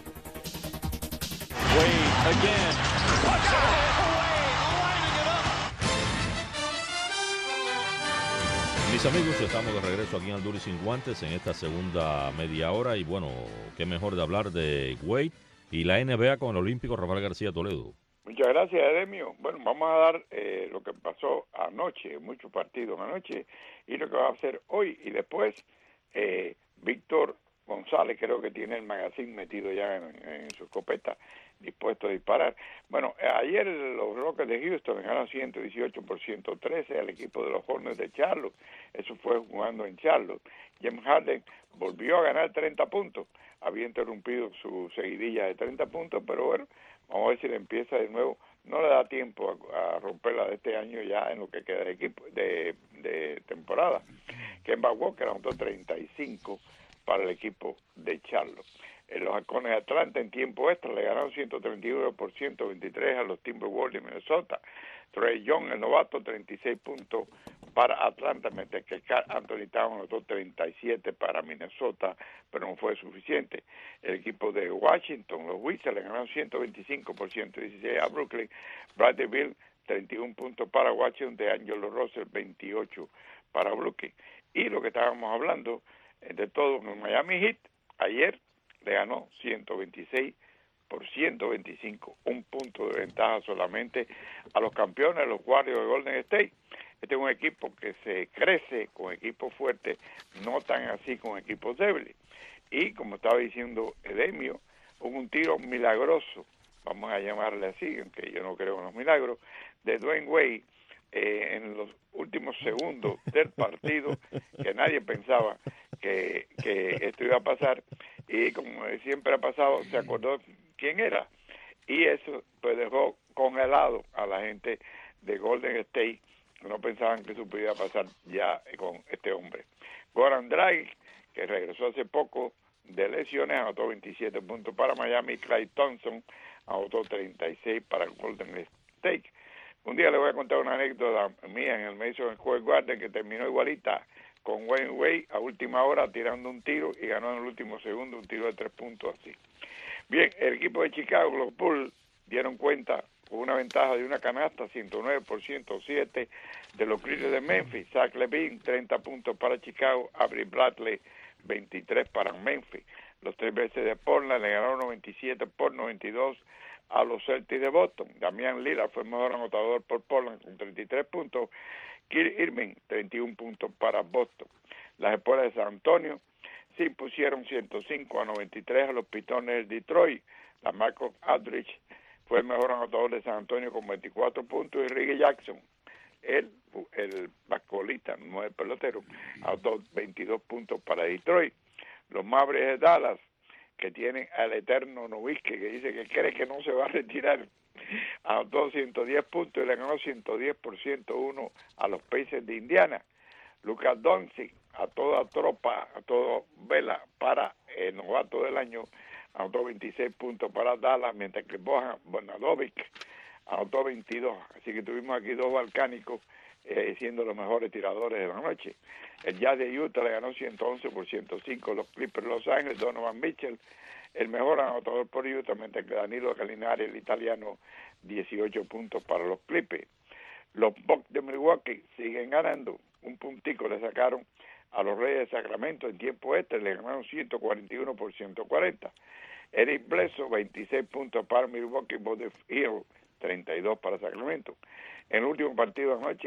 Mis amigos, estamos de regreso aquí en Al Duro y Sin Guantes en esta segunda media hora y bueno, qué mejor de hablar de Wade y la N B A con el olímpico Rafael García Toledo. Muchas gracias, Edemio. Bueno, vamos a dar eh, lo que pasó anoche, muchos partidos anoche, y lo que va a hacer hoy. Y después, eh, Víctor González creo que tiene el magazine metido ya en, en su escopeta, dispuesto a disparar. Bueno, ayer los Rockets de Houston ganaron ciento dieciocho por ciento trece al equipo de los Hornets de Charlotte. Eso fue jugando en Charlotte. James Harden volvió a ganar treinta puntos. Había interrumpido su seguidilla de treinta puntos, pero bueno, vamos a ver si le empieza de nuevo. No le da tiempo a, a romperla de este año ya en lo que queda de equipo de, de temporada. Kemba Walker anotó treinta y cinco para el equipo de Charlotte. En los Halcones de Atlanta en tiempo extra le ganaron ciento treinta y uno por ciento veintitrés a los Timberwolves de Minnesota. Trey Young, el novato, treinta y seis puntos para Atlanta, mientras que Anthony Towns anotó treinta y siete para Minnesota, pero no fue suficiente. El equipo de Washington, los Wizards, le ganaron ciento veinticinco por ciento dieciséis a Brooklyn. Bradley Beal, treinta y uno puntos para Washington, de Angelo Russell, veintiocho para Brooklyn. Y lo que estábamos hablando, de todo, en Miami Heat, ayer le ganó ciento veintiséis por ciento veinticinco, un punto de ventaja solamente a los campeones, los Warriors de Golden State. Este es un equipo que se crece con equipos fuertes, no tan así con equipos débiles. Y como estaba diciendo Edemio, hubo un tiro milagroso, vamos a llamarle así, aunque yo no creo en los milagros, de Dwayne Wade eh, en los últimos segundos del partido, que nadie pensaba que, que esto iba a pasar, y como siempre ha pasado, se acordó quién era, y eso pues dejó congelado a la gente de Golden State, que no pensaban que eso pudiera pasar ya con este hombre. Goran Dragic, que regresó hace poco de lesiones, anotó veintisiete puntos para Miami. Klay Thompson anotó treinta y seis para Golden State. Un día le voy a contar una anécdota mía en el Madison Square Garden que terminó igualita con Wayne Wade a última hora tirando un tiro y ganó en el último segundo un tiro de tres puntos así. Bien, el equipo de Chicago, los Bulls, dieron cuenta con una ventaja de una canasta, ciento nueve por ciento siete de los Grizzlies de Memphis. Zach LaVine, treinta puntos para Chicago. Avery Bradley, veintitrés para Memphis. Los tres veces de Portland le ganaron noventa y siete por noventa y dos a los Celtics de Boston. Damian Lillard fue el mejor anotador por Portland con treinta y tres puntos. Kyrie Irving, treinta y uno puntos para Boston. Las Espuelas de San Antonio se impusieron ciento cinco a noventa y tres a los Pitones de Detroit. La Marcus Aldridge fue el mejor anotador de San Antonio con veinticuatro puntos, y Reggie Jackson, el, el basquetbolista, no el pelotero, anotó veintidós puntos para Detroit. Los Mavericks de Dallas, que tienen al eterno Nowitzki, que dice que cree que no se va a retirar, anotó ciento diez puntos y le ganó ciento diez por ciento uno a los Pacers de Indiana. Lucas Doncic, a toda tropa, a toda vela para el novato del año, anotó veintiséis puntos para Dallas, mientras que Bojan Bogdanovic anotó veintidós. Así que tuvimos aquí dos balcánicos eh, siendo los mejores tiradores de la noche. El Jazz de Utah le ganó ciento once por ciento cinco los Clippers de Los Ángeles. Donovan Mitchell, el mejor anotador por Utah, mientras que Danilo Gallinari, el italiano, dieciocho puntos para los Clippers. Los Bucks de Milwaukee siguen ganando. Un puntico le sacaron a los Reyes de Sacramento en tiempo este, le ganaron ciento cuarenta y uno por ciento cuarenta. Eric Bledsoe, veintiséis puntos para Milwaukee. Buddy Hield, treinta y dos para Sacramento. En el último partido de anoche,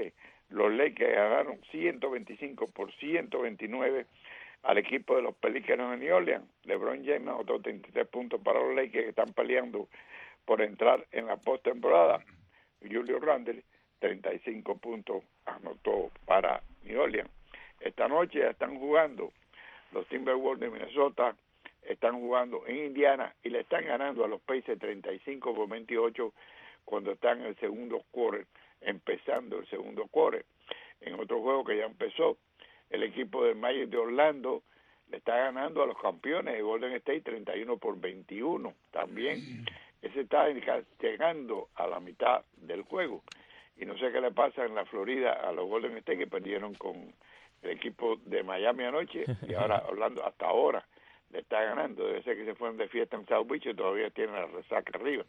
los Lakers ganaron ciento veinticinco por ciento veintinueve al equipo de los Pelícanos de New Orleans. LeBron James, otros treinta y tres puntos para los Lakers que están peleando por entrar en la postemporada. Julio Randle, treinta y cinco puntos anotó para New Orleans. Esta noche ya están jugando los Timberwolves de Minnesota, están jugando en Indiana y le están ganando a los Pacers treinta y cinco por veintiocho cuando están en el segundo quarter, empezando el segundo quarter. En otro juego que ya empezó, el equipo de Magic de Orlando le está ganando a los campeones de Golden State treinta y uno por veintiuno. También ese está llegando a la mitad del juego. Y no sé qué le pasa en la Florida a los Golden State, que perdieron con el equipo de Miami anoche, y ahora Orlando hasta ahora le está ganando. Debe ser que se fueron de fiesta en South Beach y todavía tienen la resaca arriba.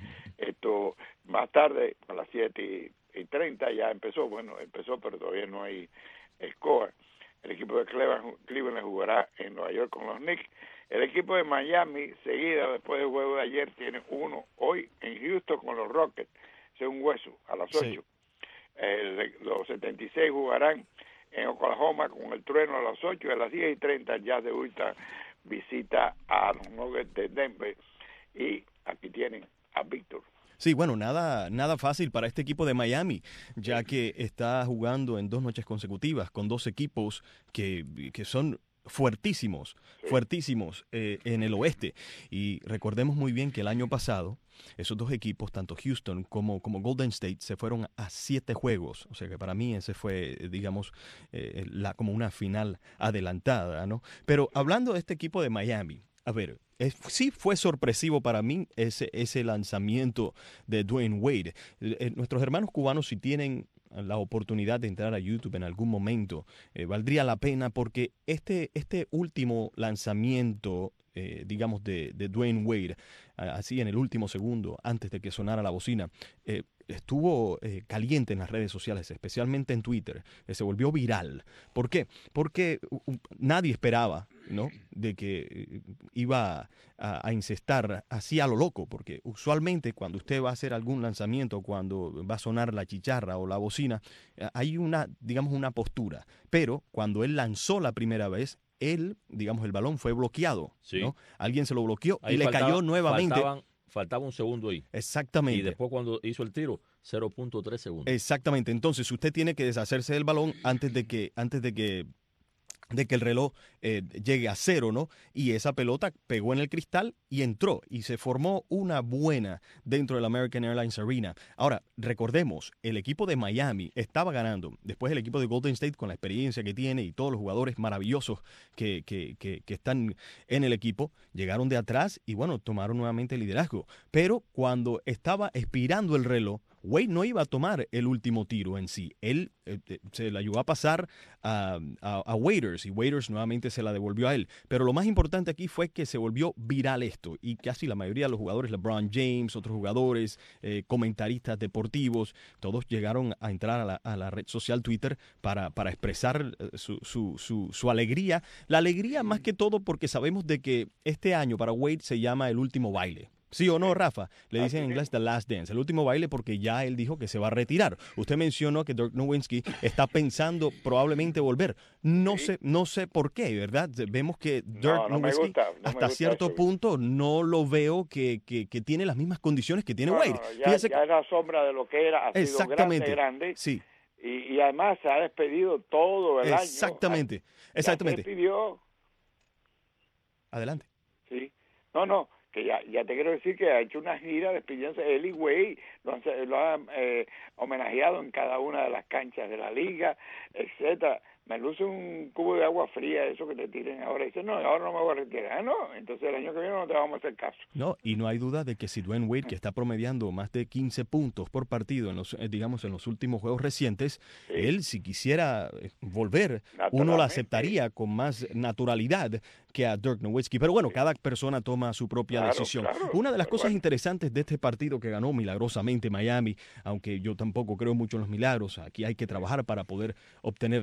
Esto más tarde, a las siete y treinta ya empezó, bueno, empezó, pero todavía no hay score. El equipo de Cleveland, Cleveland jugará en Nueva York con los Knicks. El equipo de Miami, seguida después del juego de ayer, tiene uno hoy en Houston con los Rockets. Ese es un hueso, a las ocho. Sí. El, los setenta y seis jugarán en Oklahoma con el Trueno a las ocho, y a las diez y treinta ya de Utah visita a los Nuggets de Denver. Y aquí tienen a Víctor. Sí, bueno, nada, nada fácil para este equipo de Miami, ya que está jugando en dos noches consecutivas con dos equipos que, que son fuertísimos, sí. fuertísimos eh, en el oeste. Y recordemos muy bien que el año pasado esos dos equipos, tanto Houston como, como Golden State, se fueron a siete juegos. O sea que para mí ese fue, digamos, eh, la, como una final adelantada, ¿no? Pero hablando de este equipo de Miami, a ver, es, sí fue sorpresivo para mí ese, ese lanzamiento de Dwayne Wade. Eh, nuestros hermanos cubanos, si tienen la oportunidad de entrar a YouTube en algún momento, eh, valdría la pena, porque este, este último lanzamiento, eh, digamos, de, de Dwayne Wade, así en el último segundo, antes de que sonara la bocina, eh, estuvo eh, caliente en las redes sociales, especialmente en Twitter. Eh, se volvió viral. ¿Por qué? Porque uh, nadie esperaba, ¿no?, de que uh, iba a, a incestar así a lo loco, porque usualmente cuando usted va a hacer algún lanzamiento, cuando va a sonar la chicharra o la bocina, uh, hay una, digamos, una postura. Pero cuando él lanzó la primera vez, él, digamos, el balón fue bloqueado, sí. ¿no? Alguien se lo bloqueó ahí y faltaba, le cayó nuevamente. Faltaban, faltaba un segundo ahí. Exactamente. Y después cuando hizo el tiro, cero punto tres segundos. Exactamente. Entonces usted tiene que deshacerse del balón antes de que, antes de que, de que el reloj eh, llegue a cero, ¿no? Y esa pelota pegó en el cristal y entró, y se formó una buena dentro del American Airlines Arena. Ahora, recordemos, el equipo de Miami estaba ganando. Después el equipo de Golden State, con la experiencia que tiene y todos los jugadores maravillosos que, que, que, que están en el equipo, llegaron de atrás y, bueno, tomaron nuevamente el liderazgo. Pero cuando estaba expirando el reloj, Wade no iba a tomar el último tiro en sí. Él eh, se la ayudó a pasar a, a, a Waiters, y Waiters nuevamente se la devolvió a él. Pero lo más importante aquí fue que se volvió viral esto, y casi la mayoría de los jugadores, LeBron James, otros jugadores, eh, comentaristas deportivos, todos llegaron a entrar a la, a la red social Twitter para, para expresar su, su, su, su alegría. La alegría más que todo porque sabemos de que este año para Wade se llama el último baile. ¿Sí o no, Rafa? Le dicen en inglés The Last Dance, el último baile, porque ya él dijo que se va a retirar. Usted mencionó que Dirk Nowitzki está pensando probablemente volver. No sí. sé no sé por qué, ¿verdad? Vemos que Dirk no, no Nowitzki gusta, no hasta cierto eso. punto no lo veo que, que, que tiene las mismas condiciones que tiene no, Wade. No, ya, ya es la sombra de lo que era, ha sido grande, grande. Sí. Y, y además se ha despedido todo el exactamente, año. Exactamente, exactamente. Se despidió. Adelante. Sí. No, no. que ya, ya te quiero decir que ha hecho una gira despidiéndose de él y Wade, lo han, lo han eh, homenajeado en cada una de las canchas de la liga, etcétera. Me luce un cubo de agua fría, eso que te tiren ahora. Y dice, no, ahora no me voy a retirar. Ah, no, entonces el año que viene no te vamos a hacer caso. No, y no hay duda de que si Dwayne Wade, que está promediando más de quince puntos por partido en los, digamos, en los últimos juegos recientes, sí. él, si quisiera volver, uno lo aceptaría con más naturalidad que a Dirk Nowitzki. Pero bueno, sí. cada persona toma su propia claro, decisión. Claro, Una de las claro, cosas bueno. interesantes de este partido que ganó milagrosamente Miami, aunque yo tampoco creo mucho en los milagros, aquí hay que trabajar para poder obtener las cosas.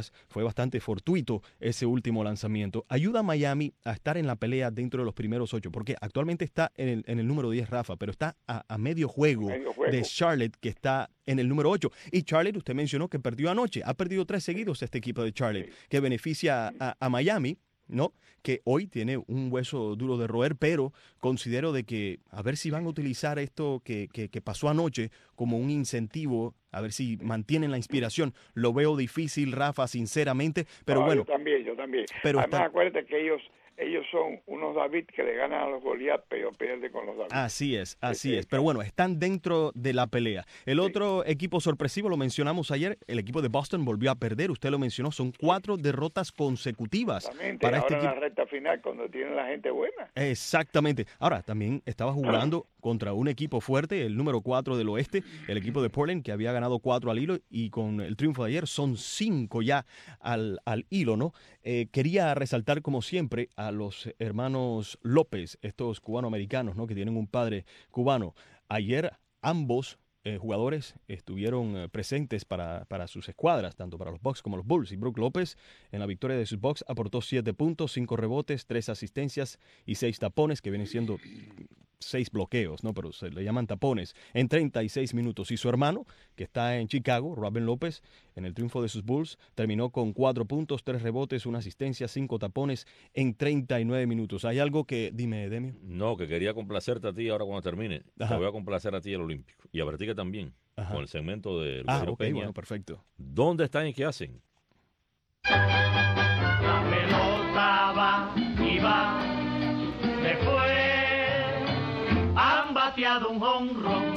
Vegas. Fue bastante fortuito ese último lanzamiento. Ayuda a Miami a estar en la pelea dentro de los primeros ocho, porque actualmente está en el, en el número diez, Rafa, pero está a, a medio, juego medio juego de Charlotte, que está en el número ocho. Y Charlotte, usted mencionó que perdió anoche. Ha perdido tres seguidos este equipo de Charlotte, sí, que beneficia a, a Miami, ¿no? Que hoy tiene un hueso duro de roer, pero considero de que a ver si van a utilizar esto que, que, que pasó anoche como un incentivo, a ver si mantienen la inspiración. Lo veo difícil, Rafa, sinceramente, pero no, bueno. Yo también, yo también. Pero Además, está... acuérdate que ellos ellos son unos David que le ganan a los Goliat, pero pierden con los David. Así es, así sí, es. sí. Pero bueno, están dentro de la pelea. El sí. otro equipo sorpresivo, lo mencionamos ayer, el equipo de Boston volvió a perder. Usted lo mencionó, son cuatro derrotas consecutivas para ahora este equipo. En la recta final, cuando tienen la gente buena. Exactamente. Ahora, también estaba jugando contra un equipo fuerte, el número cuatro del oeste, el equipo de Portland, que había ganado cuatro al hilo, y con el triunfo de ayer son cinco ya al, al hilo, ¿no? Eh, quería resaltar, como siempre, a los hermanos López, estos cubanoamericanos, ¿no? Que tienen un padre cubano. Ayer ambos eh, jugadores estuvieron eh, presentes para, para sus escuadras, tanto para los Bucks como los Bulls. Y Brook López, en la victoria de sus Bucks, aportó siete puntos, cinco rebotes, tres asistencias y seis tapones, que vienen siendo seis bloqueos, ¿no? Pero se le llaman tapones, en treinta y seis minutos. Y su hermano, que está en Chicago, Robin López, en el triunfo de sus Bulls, terminó con cuatro puntos, tres rebotes, una asistencia, cinco tapones en treinta y nueve minutos. ¿Hay algo que, dime, Demio? No, que quería complacerte a ti ahora cuando termine. Ajá. Te voy a complacer a ti el Olímpico. Y a Bertica también, Ajá, con el segmento de ah, Luis ok, Peña. bueno, perfecto. ¿Dónde están y qué hacen? La pelota va y va, se fue, han bateado un jonrón.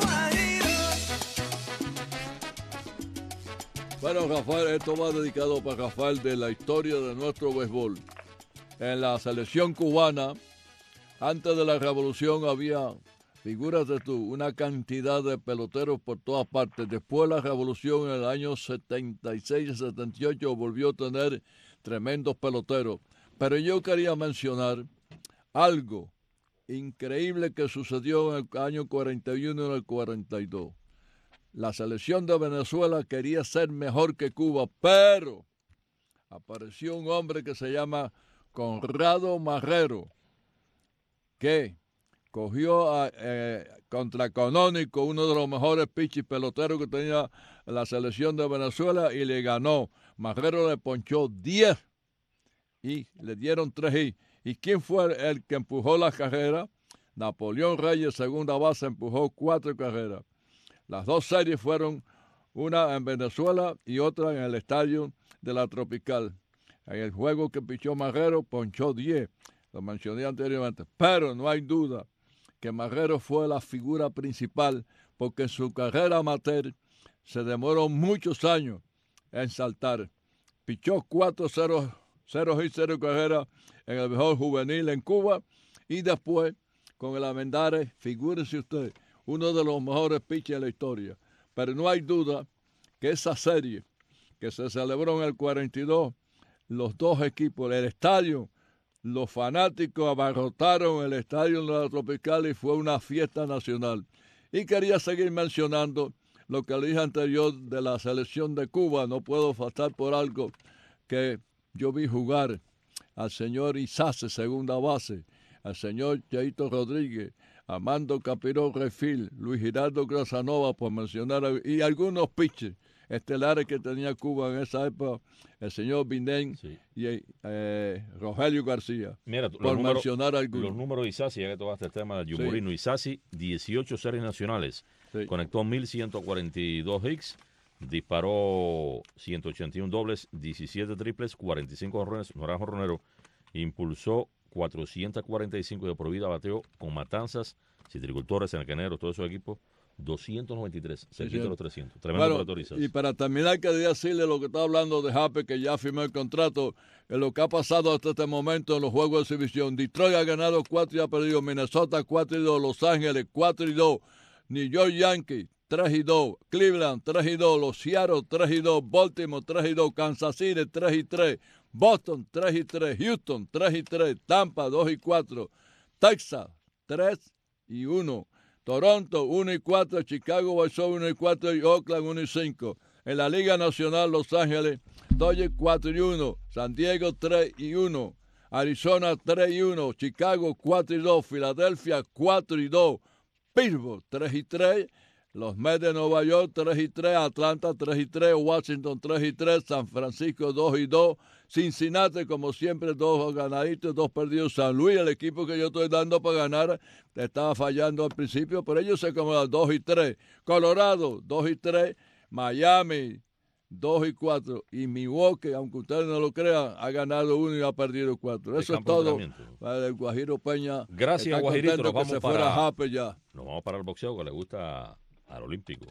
Bueno, Rafael, esto va dedicado para Rafael de la historia de nuestro béisbol. En la selección cubana, antes de la revolución había, figúrate tú, una cantidad de peloteros por todas partes. Después de la revolución, en el año setenta y seis y setenta y ocho, volvió a tener tremendos peloteros. Pero yo quería mencionar algo increíble que sucedió en el año cuarenta y uno y en el cuarenta y dos. La selección de Venezuela quería ser mejor que Cuba, pero apareció un hombre que se llama Conrado Marrero, que cogió a, eh, contra Canónico, uno de los mejores pitchers peloteros que tenía la selección de Venezuela, y le ganó. Marrero le ponchó diez y le dieron tres hits. ¿Y quién fue el que empujó la carrera? Napoleón Reyes, segunda base, empujó cuatro carreras. Las dos series fueron una en Venezuela y otra en el estadio de la Tropical. En el juego que pichó Marrero, ponchó diez, lo mencioné anteriormente. Pero no hay duda que Marrero fue la figura principal, porque en su carrera amateur se demoró muchos años en saltar. Pichó cuatro cero y cero carreras en el mejor juvenil en Cuba, y después con el Armendáriz, figúrese usted, uno de los mejores pitchers de la historia. Pero no hay duda que esa serie que se celebró en el cuarenta y dos, los dos equipos, el estadio, los fanáticos abarrotaron el estadio de la Tropical y fue una fiesta nacional. Y quería seguir mencionando lo que le dije anterior de la selección de Cuba. No puedo faltar por algo que yo vi jugar al señor Isace, segunda base, al señor Cheito Rodríguez, Armando Capirón Refil, Luis Giraldo Casanova, por mencionar, y algunos pitchers estelares que tenía Cuba en esa época, el señor Bindén, sí, y eh, Rogelio García, Mira, por los números, mencionar algunos. Los números de Isasi, ya que tocaste el tema del Yumurino, sí. Isasi, dieciocho series nacionales, sí, conectó mil ciento cuarenta y dos hits, disparó ciento ochenta y uno dobles, diecisiete triples, cuarenta y cinco jonrones, no era jonronero, impulsó cuatrocientos cuarenta y cinco de por vida, bateó con Matanzas, Citricultores, Encaneros, todos esos equipos, doscientos noventa y tres, se quita los trescientos. Tremendo Bueno, y para terminar, quería decirle lo que está hablando de Happy, que ya firmó el contrato, en lo que ha pasado hasta este momento en los juegos de exhibición. Detroit ha ganado cuatro y ha perdido. Minnesota cuatro y dos, Los Ángeles cuatro y dos, New York Yankees tres y dos, Cleveland tres y dos, los Seattle tres y dos, Baltimore tres y dos, Kansas City tres y tres, Boston tres y tres, Houston tres y tres, Tampa dos y cuatro, Texas tres y uno, Toronto uno y cuatro, Chicago White Sox uno y cuatro y Oakland uno y cinco. En la Liga Nacional, Los Ángeles, Dodgers cuatro y uno, San Diego tres y uno, Arizona tres y uno, Chicago cuatro y dos, Filadelfia cuatro y dos, Pittsburgh tres y tres, los Mets de Nueva York tres y tres, Atlanta tres y tres, Washington tres y tres, San Francisco dos y dos, Cincinnati como siempre dos ganaditos, dos perdidos, San Luis, el equipo que yo estoy dando para ganar, estaba fallando al principio, pero ellos se acomodan dos y tres, Colorado dos y tres, Miami dos y cuatro, y Milwaukee, aunque ustedes no lo crean, ha ganado uno y ha perdido cuatro. Eso es todo para el Guajiro Peña. Gracias, Guajirito. Nos vamos que se para, fuera Harper ya. Nos vamos para el boxeo que le gusta al olímpico.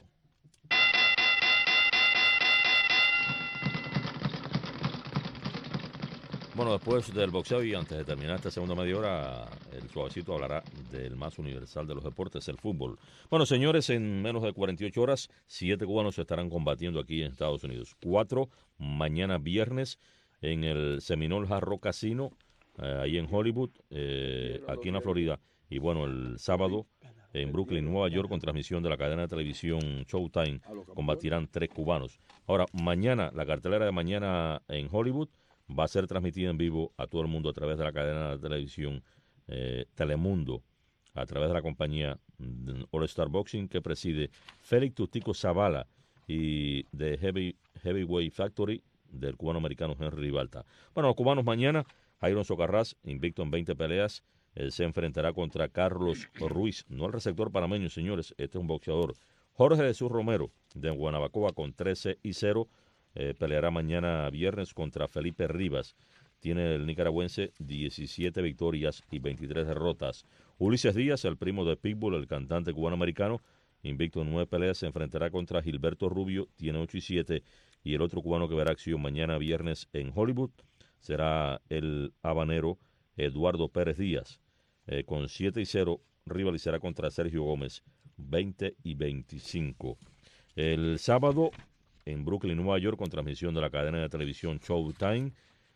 Bueno, después del boxeo y antes de terminar esta segunda media hora, el suavecito hablará del más universal de los deportes, el fútbol. Bueno, señores, en menos de cuarenta y ocho horas, siete cubanos estarán combatiendo aquí en Estados Unidos. Cuatro mañana viernes en el Seminole Hard Rock Casino, eh, ahí en Hollywood, eh, aquí en la Florida. Y bueno, el sábado en Brooklyn, Nueva York, con transmisión de la cadena de televisión Showtime, combatirán tres cubanos. Ahora, mañana, la cartelera de mañana en Hollywood va a ser transmitida en vivo a todo el mundo a través de la cadena de televisión eh, Telemundo, a través de la compañía All Star Boxing que preside Félix Tustico Zavala y de Heavy, Heavyweight Factory del cubano-americano Henry Ribalta. Bueno, los cubanos mañana, Jairon Socarrás, invicto en veinte peleas, él se enfrentará contra Carlos Ruiz, no el receptor panameño, señores, este es un boxeador. Jorge Jesús Romero, de Guanabacoa, con trece y cero, Eh, peleará mañana viernes contra Felipe Rivas. Tiene el nicaragüense diecisiete victorias y veintitrés derrotas. Ulises Díaz, el primo de Pitbull, el cantante cubano-americano, invicto en nueve peleas, se enfrentará contra Gilberto Rubio, tiene ocho y siete. Y el otro cubano que verá acción mañana viernes en Hollywood será el habanero Eduardo Pérez Díaz. Eh, con siete y cero, rivalizará contra Sergio Gómez, veinte y veinticinco. El sábado en Brooklyn, Nueva York, con transmisión de la cadena de televisión Showtime.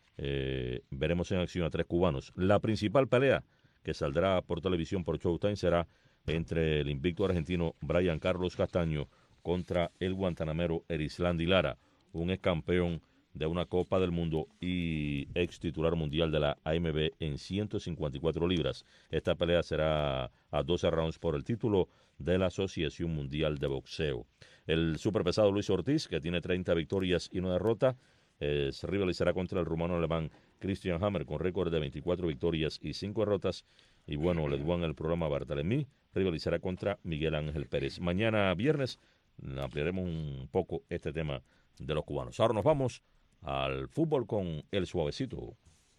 Eh, veremos en acción a tres cubanos. La principal pelea que saldrá por televisión por Showtime será entre el invicto argentino Brian Carlos Castaño contra el guantanamero Erislandi Lara, un ex campeón de una Copa del Mundo y ex titular mundial de la A M B en ciento cincuenta y cuatro libras. Esta pelea será a doce rounds por el título de la Asociación Mundial de Boxeo. El superpesado Luis Ortiz, que tiene treinta victorias y una derrota, eh, se rivalizará contra el rumano alemán Christian Hammer con récord de veinticuatro victorias y cinco derrotas. Y bueno, Leduán, el programa Bartolomé, rivalizará contra Miguel Ángel Pérez. Mañana viernes ampliaremos un poco este tema de los cubanos. Ahora nos vamos al fútbol con el suavecito.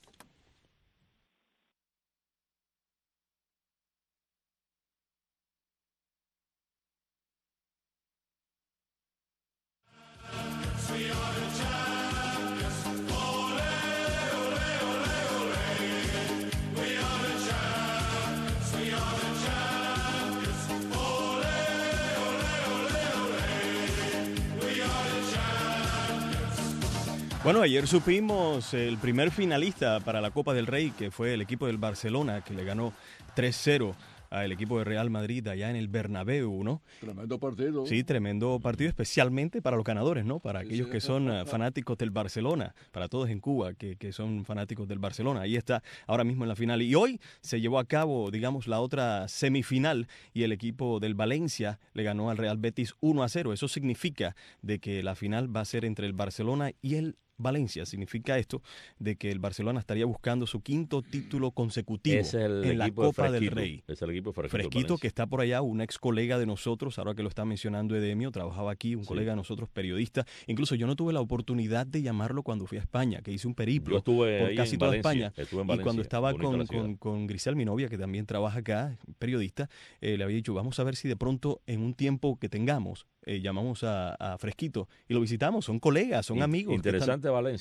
Bueno, ayer supimos el primer finalista para la Copa del Rey, que fue el equipo del Barcelona, que le ganó tres cero al equipo de Real Madrid allá en el Bernabéu, ¿no? Tremendo partido. Sí, tremendo partido, especialmente para los ganadores, ¿no? Para aquellos que son uh, fanáticos del Barcelona, para todos en Cuba que, que son fanáticos del Barcelona. Ahí está ahora mismo en la final. Y hoy se llevó a cabo, digamos, la otra semifinal y el equipo del Valencia le ganó al Real Betis uno a cero. Eso significa de que la final va a ser entre el Barcelona y el Valencia. Significa esto de que el Barcelona estaría buscando su quinto título consecutivo es el en la Copa del Rey. Es el equipo fresquito, fresquito que está por allá, un ex colega de nosotros, ahora que lo está mencionando Edemio, trabajaba aquí, un sí. colega de nosotros, periodista. Incluso yo no tuve la oportunidad de llamarlo cuando fui a España, que hice un periplo yo estuve por casi toda Valencia, España. Estuve en Valencia, y cuando estaba con, con, con Grisel, mi novia, que también trabaja acá, periodista, eh, le había dicho, vamos a ver si de pronto en un tiempo que tengamos, eh, llamamos a, a Fresquito y lo visitamos. Son colegas, son In, amigos. Interesante están... Valencia.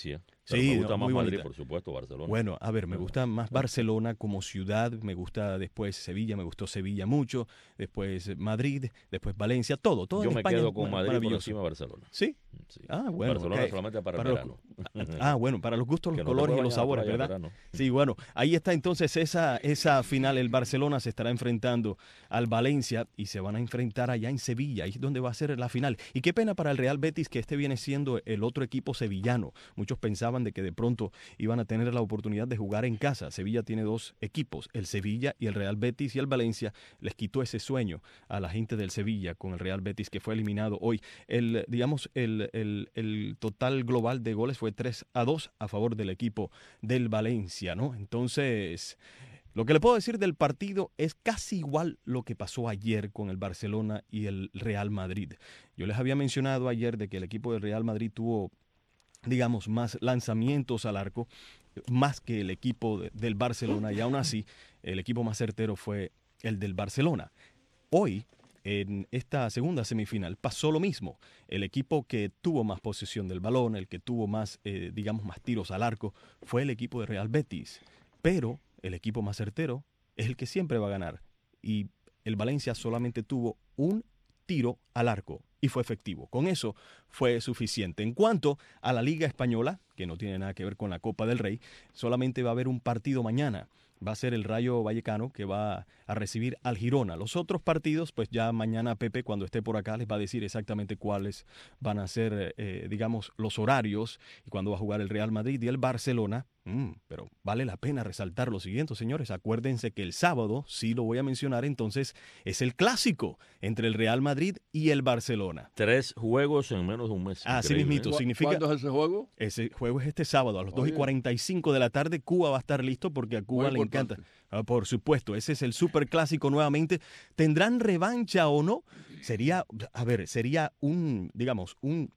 Pero Sí, me gusta no, más muy Madrid, bonita. por supuesto, Barcelona. Bueno, a ver, me gusta más Barcelona como ciudad, me gusta después Sevilla, me gustó Sevilla mucho, después Madrid, después Valencia, todo, todo Yo en me España quedo es con ma- Madrid por maravilloso. encima de Barcelona. ¿Sí? Sí. Ah, bueno. Barcelona ok. solamente para, Para el los- verano. Ah, bueno, para los gustos, los Que no te colores y puedes los bañar sabores, en la playa ¿verdad? en verano. Sí, bueno, ahí está entonces esa, esa final. El Barcelona se estará enfrentando al Valencia y se van a enfrentar allá en Sevilla, ahí es donde va a ser la final. Y qué pena para el Real Betis que este viene siendo el otro equipo sevillano. Muchos pensaban de que de pronto iban a tener la oportunidad de jugar en casa. Sevilla tiene dos equipos, el Sevilla y el Real Betis, y el Valencia les quitó ese sueño a la gente del Sevilla con el Real Betis, que fue eliminado hoy. El, digamos, el, el, el total global de goles fue tres a dos a favor del equipo del Valencia, ¿no? Entonces, lo que le puedo decir del partido es casi igual lo que pasó ayer con el Barcelona y el Real Madrid. Yo les había mencionado ayer de que el equipo del Real Madrid tuvo, digamos, más lanzamientos al arco, más que el equipo de- del Barcelona, y aún así el equipo más certero fue el del Barcelona. Hoy, en esta segunda semifinal, pasó lo mismo. El equipo que tuvo más posesión del balón, el que tuvo más, eh, digamos, más tiros al arco, fue el equipo de Real Betis. Pero el equipo más certero es el que siempre va a ganar. Y el Valencia solamente tuvo un tiro al arco y fue efectivo. Con eso fue suficiente. En cuanto a la Liga Española, que no tiene nada que ver con la Copa del Rey, solamente va a haber un partido mañana. Va a ser el Rayo Vallecano que va a recibir al Girona. Los otros partidos, pues ya mañana Pepe, cuando esté por acá, les va a decir exactamente cuáles van a ser, eh, digamos, los horarios y cuándo va a jugar el Real Madrid y el Barcelona. Mm, pero vale la pena resaltar lo siguiente, señores. Acuérdense que el sábado, sí lo voy a mencionar entonces, es el clásico entre el Real Madrid y el Barcelona. Tres juegos en menos de un mes. Así Increíble, mismito, ¿eh? significa... ¿Cuándo es ese juego? Ese juego es este sábado a las dos y Oye. cuarenta y cinco de la tarde. Cuba va a estar listo porque a Cuba Muy le encanta. importante. Ah, por supuesto, ese es el superclásico nuevamente. ¿Tendrán revancha o no? Sería, a ver, sería un, digamos, un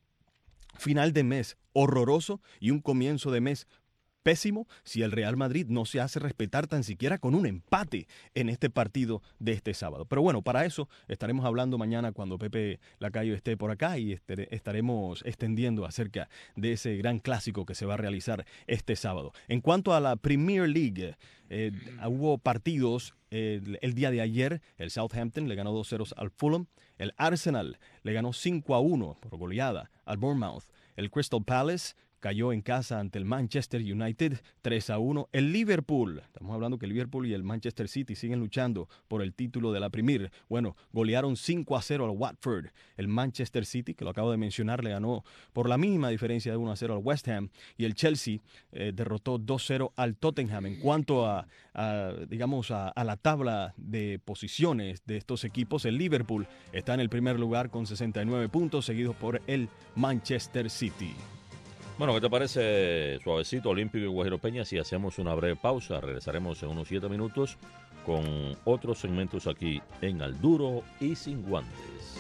final de mes horroroso y un comienzo de mes pésimo si el Real Madrid no se hace respetar tan siquiera con un empate en este partido de este sábado. Pero bueno, para eso estaremos hablando mañana cuando Pepe Lacayo esté por acá y este- estaremos extendiendo acerca de ese gran clásico que se va a realizar este sábado. En cuanto a la Premier League, eh, hubo partidos eh, el, el día de ayer. El Southampton le ganó dos cero al Fulham. El Arsenal le ganó cinco a uno por goleada al Bournemouth. El Crystal Palace cayó en casa ante el Manchester United tres a uno. El Liverpool, estamos hablando que el Liverpool y el Manchester City siguen luchando por el título de la Premier. Bueno, golearon cinco a cero al Watford. El Manchester City, que lo acabo de mencionar, le ganó por la mínima diferencia de uno a cero al West Ham. Y el Chelsea eh, derrotó dos cero al Tottenham. En cuanto a, a, digamos, a, a la tabla de posiciones de estos equipos, el Liverpool está en el primer lugar con sesenta y nueve puntos, seguido por el Manchester City. Bueno, ¿qué te parece, suavecito, Olímpico y Guajiro Peña? Si hacemos una breve pausa, regresaremos en unos siete minutos con otros segmentos aquí en Al Duro y Sin Guantes.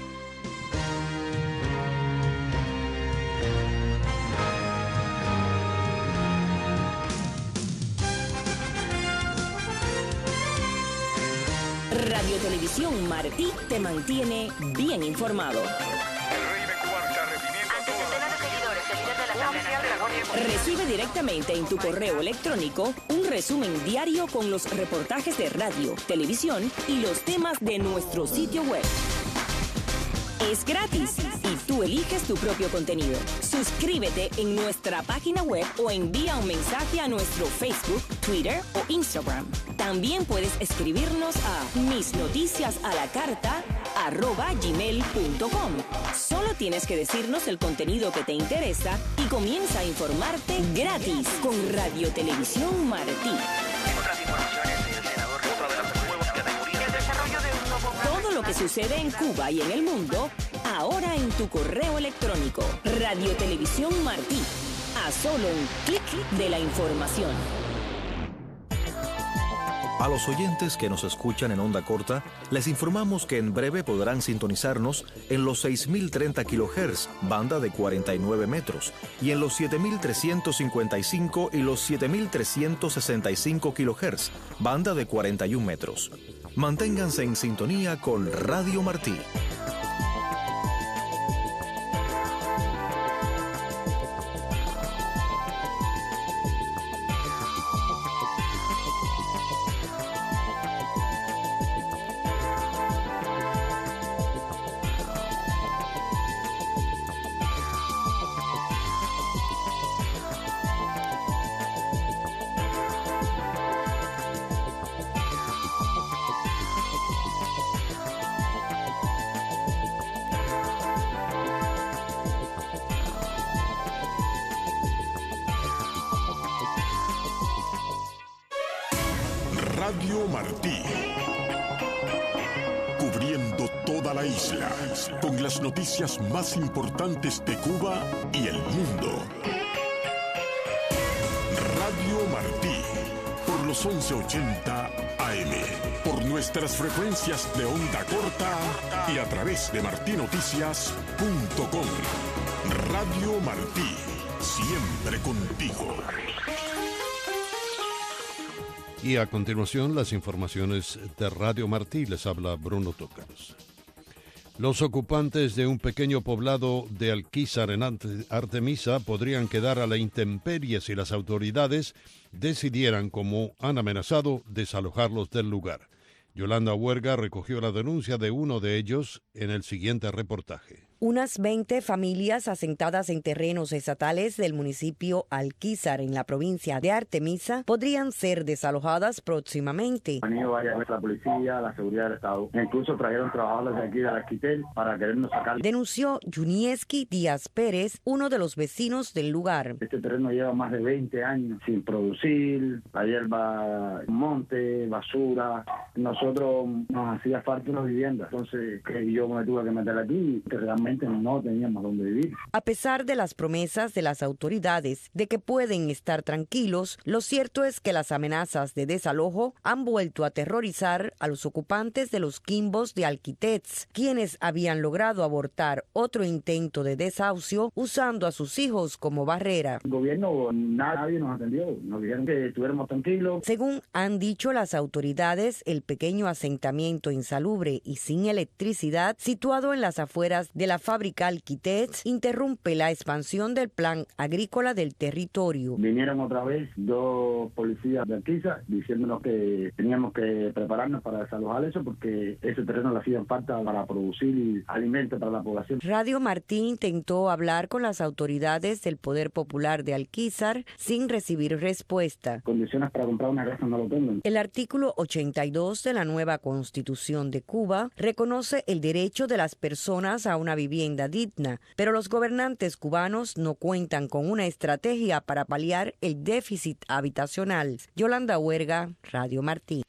Radio Televisión Martí te mantiene bien informado. Recibe directamente en tu correo electrónico un resumen diario con los reportajes de radio, televisión y los temas de nuestro sitio web. Es gratis y tú eliges tu propio contenido. Suscríbete en nuestra página web o envía un mensaje a nuestro Facebook, Twitter o Instagram. También puedes escribirnos a misnoticiasalacarta arroba gmail punto com. Solo tienes que decirnos el contenido que te interesa y comienza a informarte gratis con Radio Televisión Martí. Otras informaciones, el senador otra de las nuevas categorías. El desarrollo de un nuevo plan. Todo lo que sucede en Cuba y en el mundo, ahora en tu correo electrónico. Radio Televisión Martí. A solo un clic de la información. A los oyentes que nos escuchan en onda corta, les informamos que en breve podrán sintonizarnos en los seis mil treinta kilohertz, banda de cuarenta y nueve metros, y en los siete mil trescientos cincuenta y cinco y los siete mil trescientos sesenta y cinco kilohertz, banda de cuarenta y un metros. Manténganse en sintonía con Radio Martí. Radio Martí. Cubriendo toda la isla, con las noticias más importantes de Cuba y el mundo. Radio Martí, por los once ochenta A M, por nuestras frecuencias de onda corta y a través de martí noticias punto com. Radio Martí, siempre contigo. Y a continuación, las informaciones de Radio Martí. Les habla Bruno Tócaros. Los ocupantes de un pequeño poblado de Alquizar en Artemisa podrían quedar a la intemperie si las autoridades decidieran, como han amenazado, desalojarlos del lugar. Yolanda Huerga recogió la denuncia de uno de ellos en el siguiente reportaje. Unas veinte familias asentadas en terrenos estatales del municipio Alquizar en la provincia de Artemisa podrían ser desalojadas próximamente. Han ido varias veces la policía, la seguridad del Estado. Incluso trajeron trabajadores de aquí de Alquitel para querernos sacar. Denunció Yunieski Díaz Pérez, uno de los vecinos del lugar. Este terreno lleva más de veinte años sin producir, la hierba, monte, basura. Nosotros nos hacía falta una vivienda, entonces que yo me tuve que meter aquí, que realmente no teníamos dónde vivir. A pesar de las promesas de las autoridades de que pueden estar tranquilos, lo cierto es que las amenazas de desalojo han vuelto a aterrorizar a los ocupantes de los quimbos de Alquitets, quienes habían logrado abortar otro intento de desahucio usando a sus hijos como barrera. El gobierno, nadie nos atendió, nos dijeron que estuviéramos tranquilos. Según han dicho las autoridades, el pequeño asentamiento insalubre y sin electricidad, situado en las afueras de la fábrica Alquitets, interrumpe la expansión del plan agrícola del territorio. Vinieron otra vez dos policías de Alquiza diciéndonos que teníamos que prepararnos para desalojar eso porque ese terreno le hacía falta para producir alimentos para la población. Radio Martí intentó hablar con las autoridades del Poder Popular de Alquizar sin recibir respuesta. Condiciones para comprar una casa no lo tengo. El artículo ochenta y dos de la nueva Constitución de Cuba reconoce el derecho de las personas a una vivienda digna, pero los gobernantes cubanos no cuentan con una estrategia para paliar el déficit habitacional. Yolanda Huerga, Radio Martí.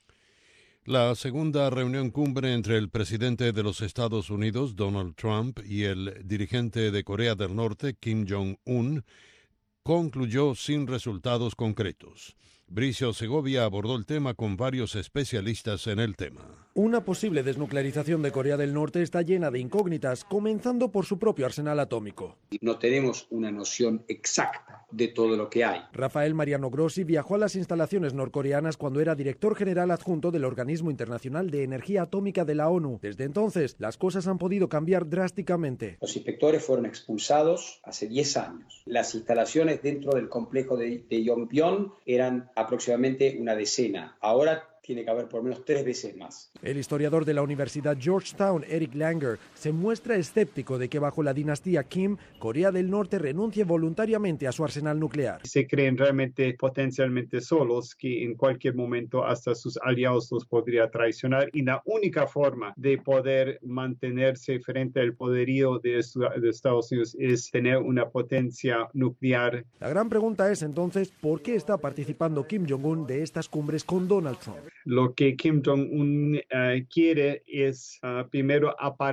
La segunda reunión cumbre entre el presidente de los Estados Unidos, Donald Trump, y el dirigente de Corea del Norte, Kim Jong-un, concluyó sin resultados concretos. Bricio Segovia abordó el tema con varios especialistas en el tema. Una posible desnuclearización de Corea del Norte está llena de incógnitas, comenzando por su propio arsenal atómico. No tenemos una noción exacta de todo lo que hay. Rafael Mariano Grossi viajó a las instalaciones norcoreanas cuando era director general adjunto del Organismo Internacional de Energía Atómica de la ONU. Desde entonces, las cosas han podido cambiar drásticamente. Los inspectores fueron expulsados hace diez años. Las instalaciones dentro del complejo de, de Yongbyon eran aproximadamente una decena. Ahora tiene que haber por lo menos tres veces más. El historiador de la Universidad Georgetown, Eric Langer, se muestra escéptico de que bajo la dinastía Kim, Corea del Norte renuncie voluntariamente a su arsenal nuclear. Se creen realmente potencialmente solos, que en cualquier momento hasta sus aliados los podría traicionar, y la única forma de poder mantenerse frente al poderío de, de Estados Unidos es tener una potencia nuclear. La gran pregunta es entonces, ¿por qué está participando Kim Jong-un de estas cumbres con Donald Trump? Lo que Kim Jong-un uh, quiere es uh, primero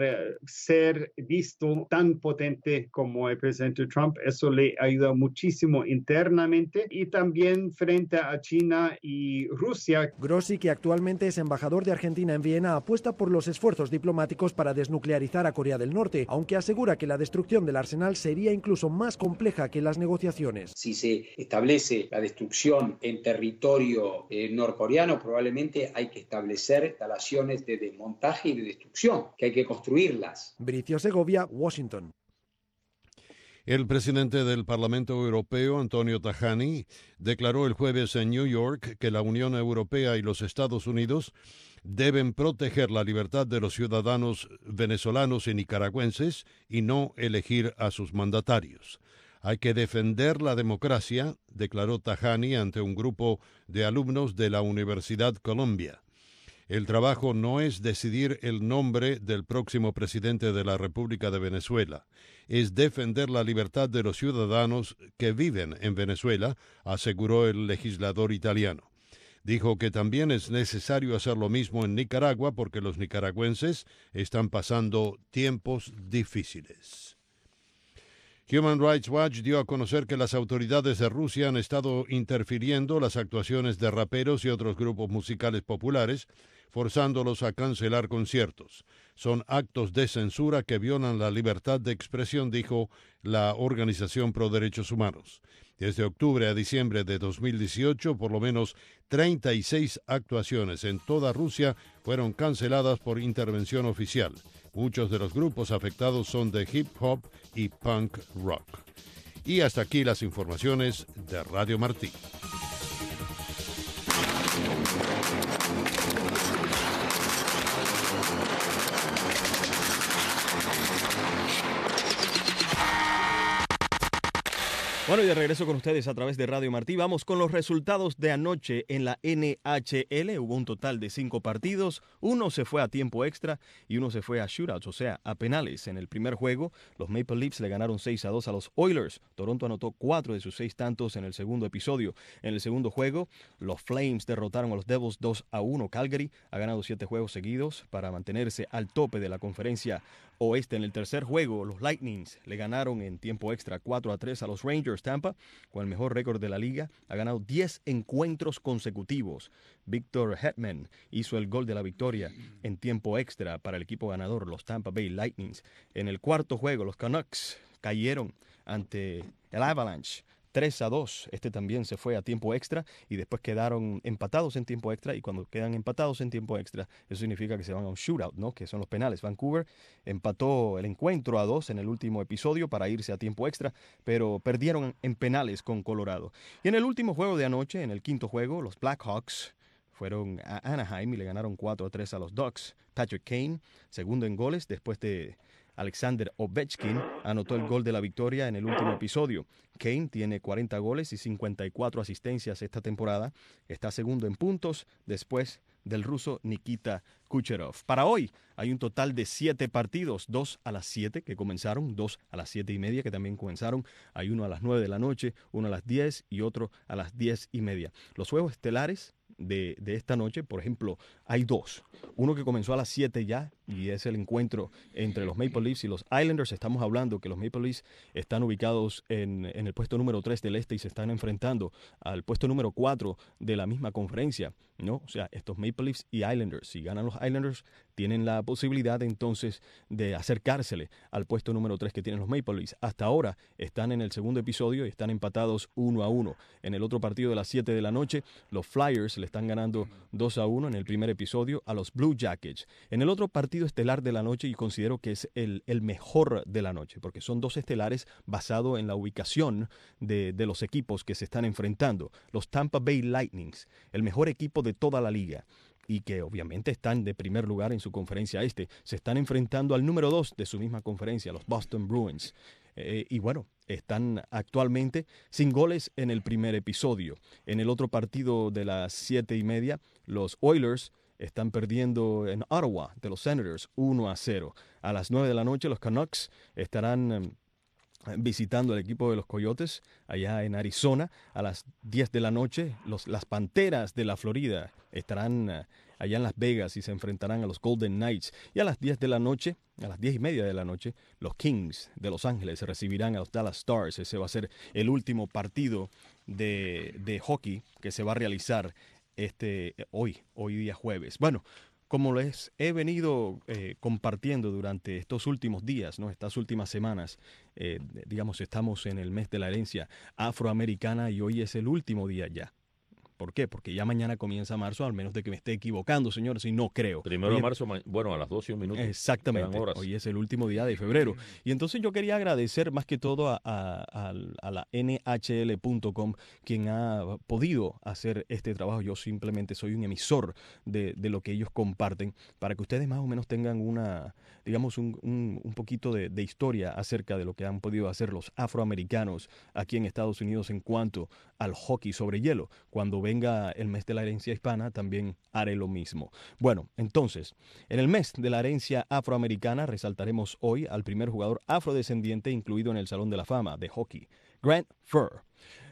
ser visto tan potente como el presidente Trump. Eso le ayuda muchísimo internamente y también frente a China y Rusia. Grossi, que actualmente es embajador de Argentina en Viena, apuesta por los esfuerzos diplomáticos para desnuclearizar a Corea del Norte, aunque asegura que la destrucción del arsenal sería incluso más compleja que las negociaciones. Si se establece la destrucción en territorio eh, norcoreano, probablemente hay que establecer instalaciones de desmontaje y de destrucción, que hay que construirlas. Bricio Segovia, Washington. El presidente del Parlamento Europeo, Antonio Tajani, declaró el jueves en New York que la Unión Europea y los Estados Unidos deben proteger la libertad de los ciudadanos venezolanos y nicaragüenses y no elegir a sus mandatarios. Hay que defender la democracia, declaró Tajani ante un grupo de alumnos de la Universidad Columbia. El trabajo no es decidir el nombre del próximo presidente de la República de Venezuela, es defender la libertad de los ciudadanos que viven en Venezuela, aseguró el legislador italiano. Dijo que también es necesario hacer lo mismo en Nicaragua porque los nicaragüenses están pasando tiempos difíciles. Human Rights Watch dio a conocer que las autoridades de Rusia han estado interfiriendo las actuaciones de raperos y otros grupos musicales populares, forzándolos a cancelar conciertos. Son actos de censura que violan la libertad de expresión, dijo la Organización Pro Derechos Humanos. Desde octubre a diciembre de dos mil dieciocho, por lo menos treinta y seis actuaciones en toda Rusia fueron canceladas por intervención oficial. Muchos de los grupos afectados son de hip hop y punk rock. Y hasta aquí las informaciones de Radio Martí. Bueno, y de regreso con ustedes a través de Radio Martí. Vamos con los resultados de anoche en la N H L. Hubo un total de cinco partidos. Uno se fue a tiempo extra y uno se fue a shootouts, o sea, a penales. En el primer juego, los Maple Leafs le ganaron seis a dos a los Oilers. Toronto anotó cuatro de sus seis tantos en el segundo episodio. En el segundo juego, los Flames derrotaron a los Devils dos a uno. Calgary ha ganado siete juegos seguidos para mantenerse al tope de la conferencia oeste. En el tercer juego, los Lightnings le ganaron en tiempo extra cuatro a tres a los Rangers. Tampa, con el mejor récord de la liga, ha ganado diez encuentros consecutivos. Victor Hedman hizo el gol de la victoria en tiempo extra para el equipo ganador, los Tampa Bay Lightnings. En el cuarto juego, los Canucks cayeron ante el Avalanche tres a dos. Este también se fue a tiempo extra y después quedaron empatados en tiempo extra, y cuando quedan empatados en tiempo extra, eso significa que se van a un shootout, ¿no? Que son los penales. Vancouver empató el encuentro a dos en el último episodio para irse a tiempo extra, pero perdieron en penales con Colorado. Y en el último juego de anoche, en el quinto juego, los Blackhawks fueron a Anaheim y le ganaron cuatro a tres a los Ducks. Patrick Kane, segundo en goles después de Alexander Ovechkin, anotó el gol de la victoria en el último episodio. Kane tiene cuarenta goles y cincuenta y cuatro asistencias esta temporada. Está segundo en puntos después del ruso Nikita Kucherov. Para hoy hay un total de siete partidos, dos a las siete que comenzaron, dos a las siete y media que también comenzaron. Hay uno a las nueve de la noche, uno a las diez y otro a las diez y media. Los juegos estelares de, de esta noche, por ejemplo, hay dos. Uno que comenzó a las siete ya, y es el encuentro entre los Maple Leafs y los Islanders. Estamos hablando que los Maple Leafs están ubicados en, en el puesto número tres del este y se están enfrentando al puesto número cuatro de la misma conferencia, ¿no? O sea, estos Maple Leafs y Islanders, si ganan los Islanders, tienen la posibilidad entonces de acercársele al puesto número tres que tienen los Maple Leafs. Hasta ahora están en el segundo episodio y están empatados uno a uno. En el otro partido de las siete de la noche, los Flyers le están ganando dos a uno en el primer episodio a los Blue Jackets. En el otro partido estelar de la noche, y considero que es el, el mejor de la noche, porque son dos estelares basado en la ubicación de, de los equipos que se están enfrentando. Los Tampa Bay Lightnings, el mejor equipo de toda la liga, y que obviamente están de primer lugar en su conferencia este, se están enfrentando al número dos de su misma conferencia, los Boston Bruins. Eh, y bueno, están actualmente sin goles en el primer episodio. En el otro partido de las siete y media, los Oilers están perdiendo en Ottawa de los Senators uno a cero. A las nueve de la noche, los Canucks estarán um, visitando al equipo de los Coyotes allá en Arizona. A las diez de la noche, los, las Panteras de la Florida estarán uh, allá en Las Vegas y se enfrentarán a los Golden Knights. Y a las diez de la noche, a las diez y media de la noche, los Kings de Los Ángeles recibirán a los Dallas Stars. Ese va a ser el último partido de, de hockey que se va a realizar este hoy, hoy día jueves. Bueno, como les he venido eh, compartiendo durante estos últimos días, ¿no? Estas últimas semanas, eh, digamos, estamos en el mes de la herencia afroamericana y hoy es el último día ya. ¿Por qué? Porque ya mañana comienza marzo, al menos de que me esté equivocando, señores, y no creo. Primero de marzo, bueno, a las doce y un minuto. Exactamente. Hoy es el último día de febrero. Y entonces yo quería agradecer más que todo a, a, a la N H L punto com, quien ha podido hacer este trabajo. Yo simplemente soy un emisor de, de lo que ellos comparten, para que ustedes más o menos tengan una, digamos, un, un, un poquito de, de historia acerca de lo que han podido hacer los afroamericanos aquí en Estados Unidos en cuanto al hockey sobre hielo. Cuando venga el mes de la herencia hispana, también haré lo mismo. Bueno, entonces, en el mes de la herencia afroamericana resaltaremos hoy al primer jugador afrodescendiente incluido en el Salón de la Fama de hockey, Grant Furr.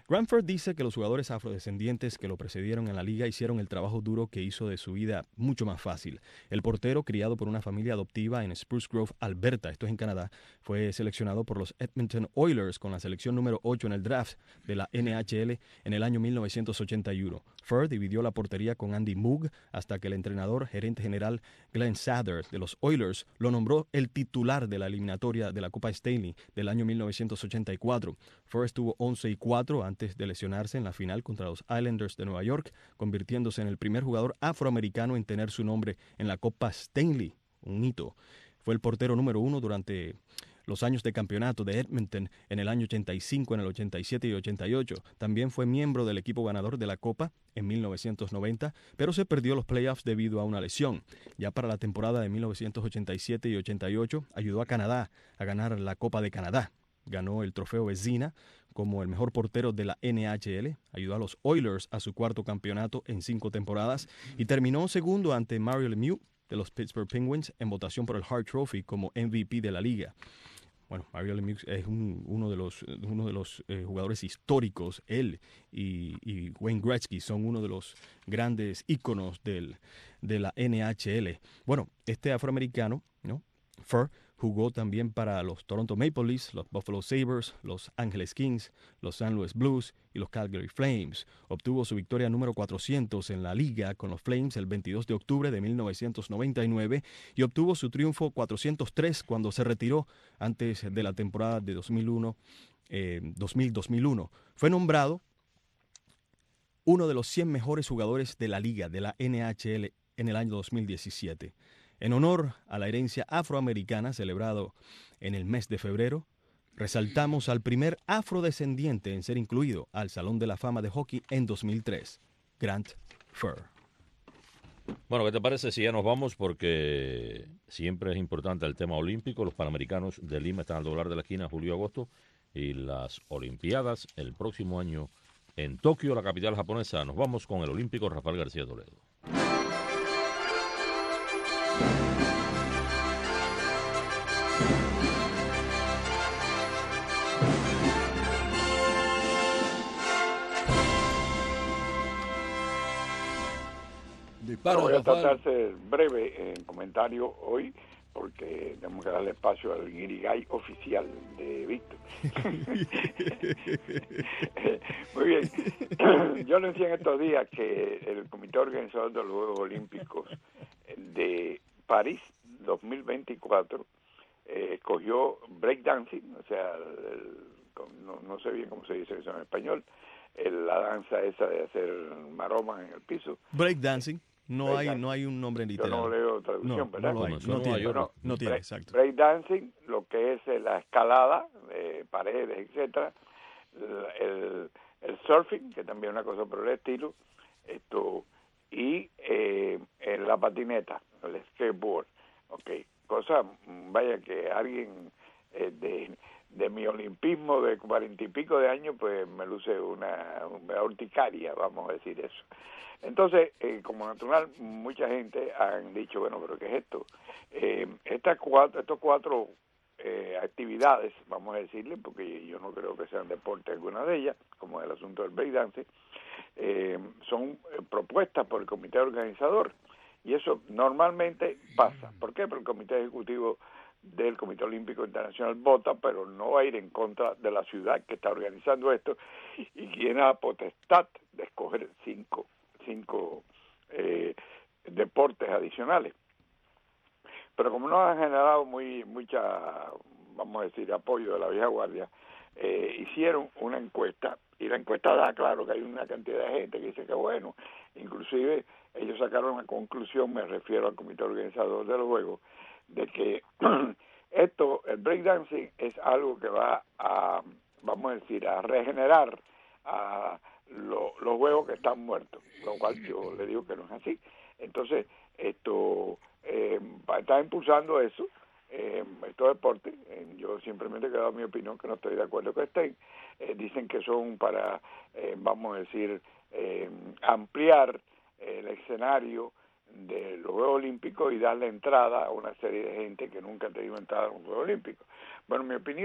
Grant Furr dice que los jugadores afrodescendientes que lo precedieron en la liga hicieron el trabajo duro que hizo de su vida mucho más fácil. El portero, criado por una familia adoptiva en Spruce Grove, Alberta, esto es en Canadá, fue seleccionado por los Edmonton Oilers con la selección número ocho en el draft de la N H L en el año mil novecientos ochenta y uno. Furr dividió la portería con Andy Moog hasta que el entrenador gerente general Glenn Sather de los Oilers lo nombró el titular de la eliminatoria de la Copa Stanley del año mil novecientos ochenta y cuatro. Furr estuvo once y cuatro antes de lesionarse en la final contra los Islanders de Nueva York, convirtiéndose en el primer jugador afroamericano en tener su nombre en la Copa Stanley, un hito. Fue el portero número uno durante los años de campeonato de Edmonton en el año ochenta y cinco, en el ochenta y siete y ochenta y ocho. También fue miembro del equipo ganador de la Copa en mil novecientos noventa, pero se perdió los playoffs debido a una lesión. Ya para la temporada de mil novecientos ochenta y siete y ochenta y ocho, ayudó a Canadá a ganar la Copa de Canadá. Ganó el trofeo Vezina como el mejor portero de la N H L, ayudó a los Oilers a su cuarto campeonato en cinco temporadas y terminó segundo ante Mario Lemieux de los Pittsburgh Penguins en votación por el Hart Trophy como M V P de la liga. Bueno, Mario Lemieux es un, uno de los, uno de los eh, jugadores históricos. Él y, y Wayne Gretzky son uno de los grandes íconos del, de la N H L. Bueno, este afroamericano, ¿no? Furr, jugó también para los Toronto Maple Leafs, los Buffalo Sabres, los Angeles Kings, los Saint Louis Blues y los Calgary Flames. Obtuvo su victoria número cuatrocientos en la liga con los Flames el veintidós de octubre de mil novecientos noventa y nueve y obtuvo su triunfo cuatrocientos tres cuando se retiró antes de la temporada de dos mil uno, eh, dos mil dos mil uno. Fue nombrado uno de los cien mejores jugadores de la liga de la N H L en el año dos mil diecisiete. En honor a la herencia afroamericana celebrado en el mes de febrero, resaltamos al primer afrodescendiente en ser incluido al Salón de la Fama de Hockey en dos mil tres, Grant Furr. Bueno, ¿qué te parece si ya nos vamos? Porque siempre es importante el tema olímpico. Los Panamericanos de Lima están al doblar de la esquina julio-agosto y las Olimpiadas el próximo año en Tokio, la capital japonesa. Nos vamos con el olímpico Rafael García Toledo. Dispara, voy a Rafael. tratar de ser breve en comentario hoy porque tenemos que darle espacio al guirigay oficial de Víctor. Muy bien. Yo le decía en estos días que el comité organizador de los Juegos Olímpicos de París dos mil veinticuatro eh, escogió breakdancing, o sea, el, no, no sé bien cómo se dice eso en español, el, la danza esa de hacer maromas en el piso. Breakdancing. No hay, no hay un nombre literal. Yo no leo traducción, no, ¿verdad? No, lo hay. No, no, no, tiene, yo no, no tiene, break, exacto. Breakdancing, lo que es la escalada de paredes, etcétera, el, el surfing, que también es una cosa por el estilo, esto y eh, la patineta, el skateboard, okay, cosa, vaya que alguien eh, de de mi olimpismo de cuarenta y pico de años, pues me luce una, una urticaria, vamos a decir eso. Entonces, eh, como natural, mucha gente han dicho, bueno, pero ¿qué es esto? Eh, estas cuatro, estos cuatro eh, actividades, vamos a decirle, porque yo no creo que sean deporte alguna de ellas, como el asunto del breakdance, eh, son eh, propuestas por el comité organizador, y eso normalmente pasa. ¿Por qué? Porque el comité ejecutivo del Comité Olímpico Internacional vota, pero no va a ir en contra de la ciudad que está organizando esto y tiene la potestad de escoger cinco, cinco eh, deportes adicionales. Pero como no han generado muy mucha, vamos a decir, apoyo de la vieja guardia, eh, hicieron una encuesta y la encuesta da claro que hay una cantidad de gente que dice que bueno, inclusive ellos sacaron una conclusión, me refiero al comité organizador de los Juegos, de que esto, el breakdancing es algo que va a, vamos a decir, a regenerar a lo, los juegos que están muertos, lo cual yo le digo que no es así. Entonces, esto eh, está impulsando eso, eh, estos deportes. Eh, yo simplemente he dado mi opinión, que no estoy de acuerdo que estén. Eh, dicen que son para, eh, vamos a decir, eh, ampliar eh, el escenario de los Juegos Olímpicos y darle entrada a una serie de gente que nunca ha tenido entrada a los Juegos Olímpicos. Bueno, mi opinión,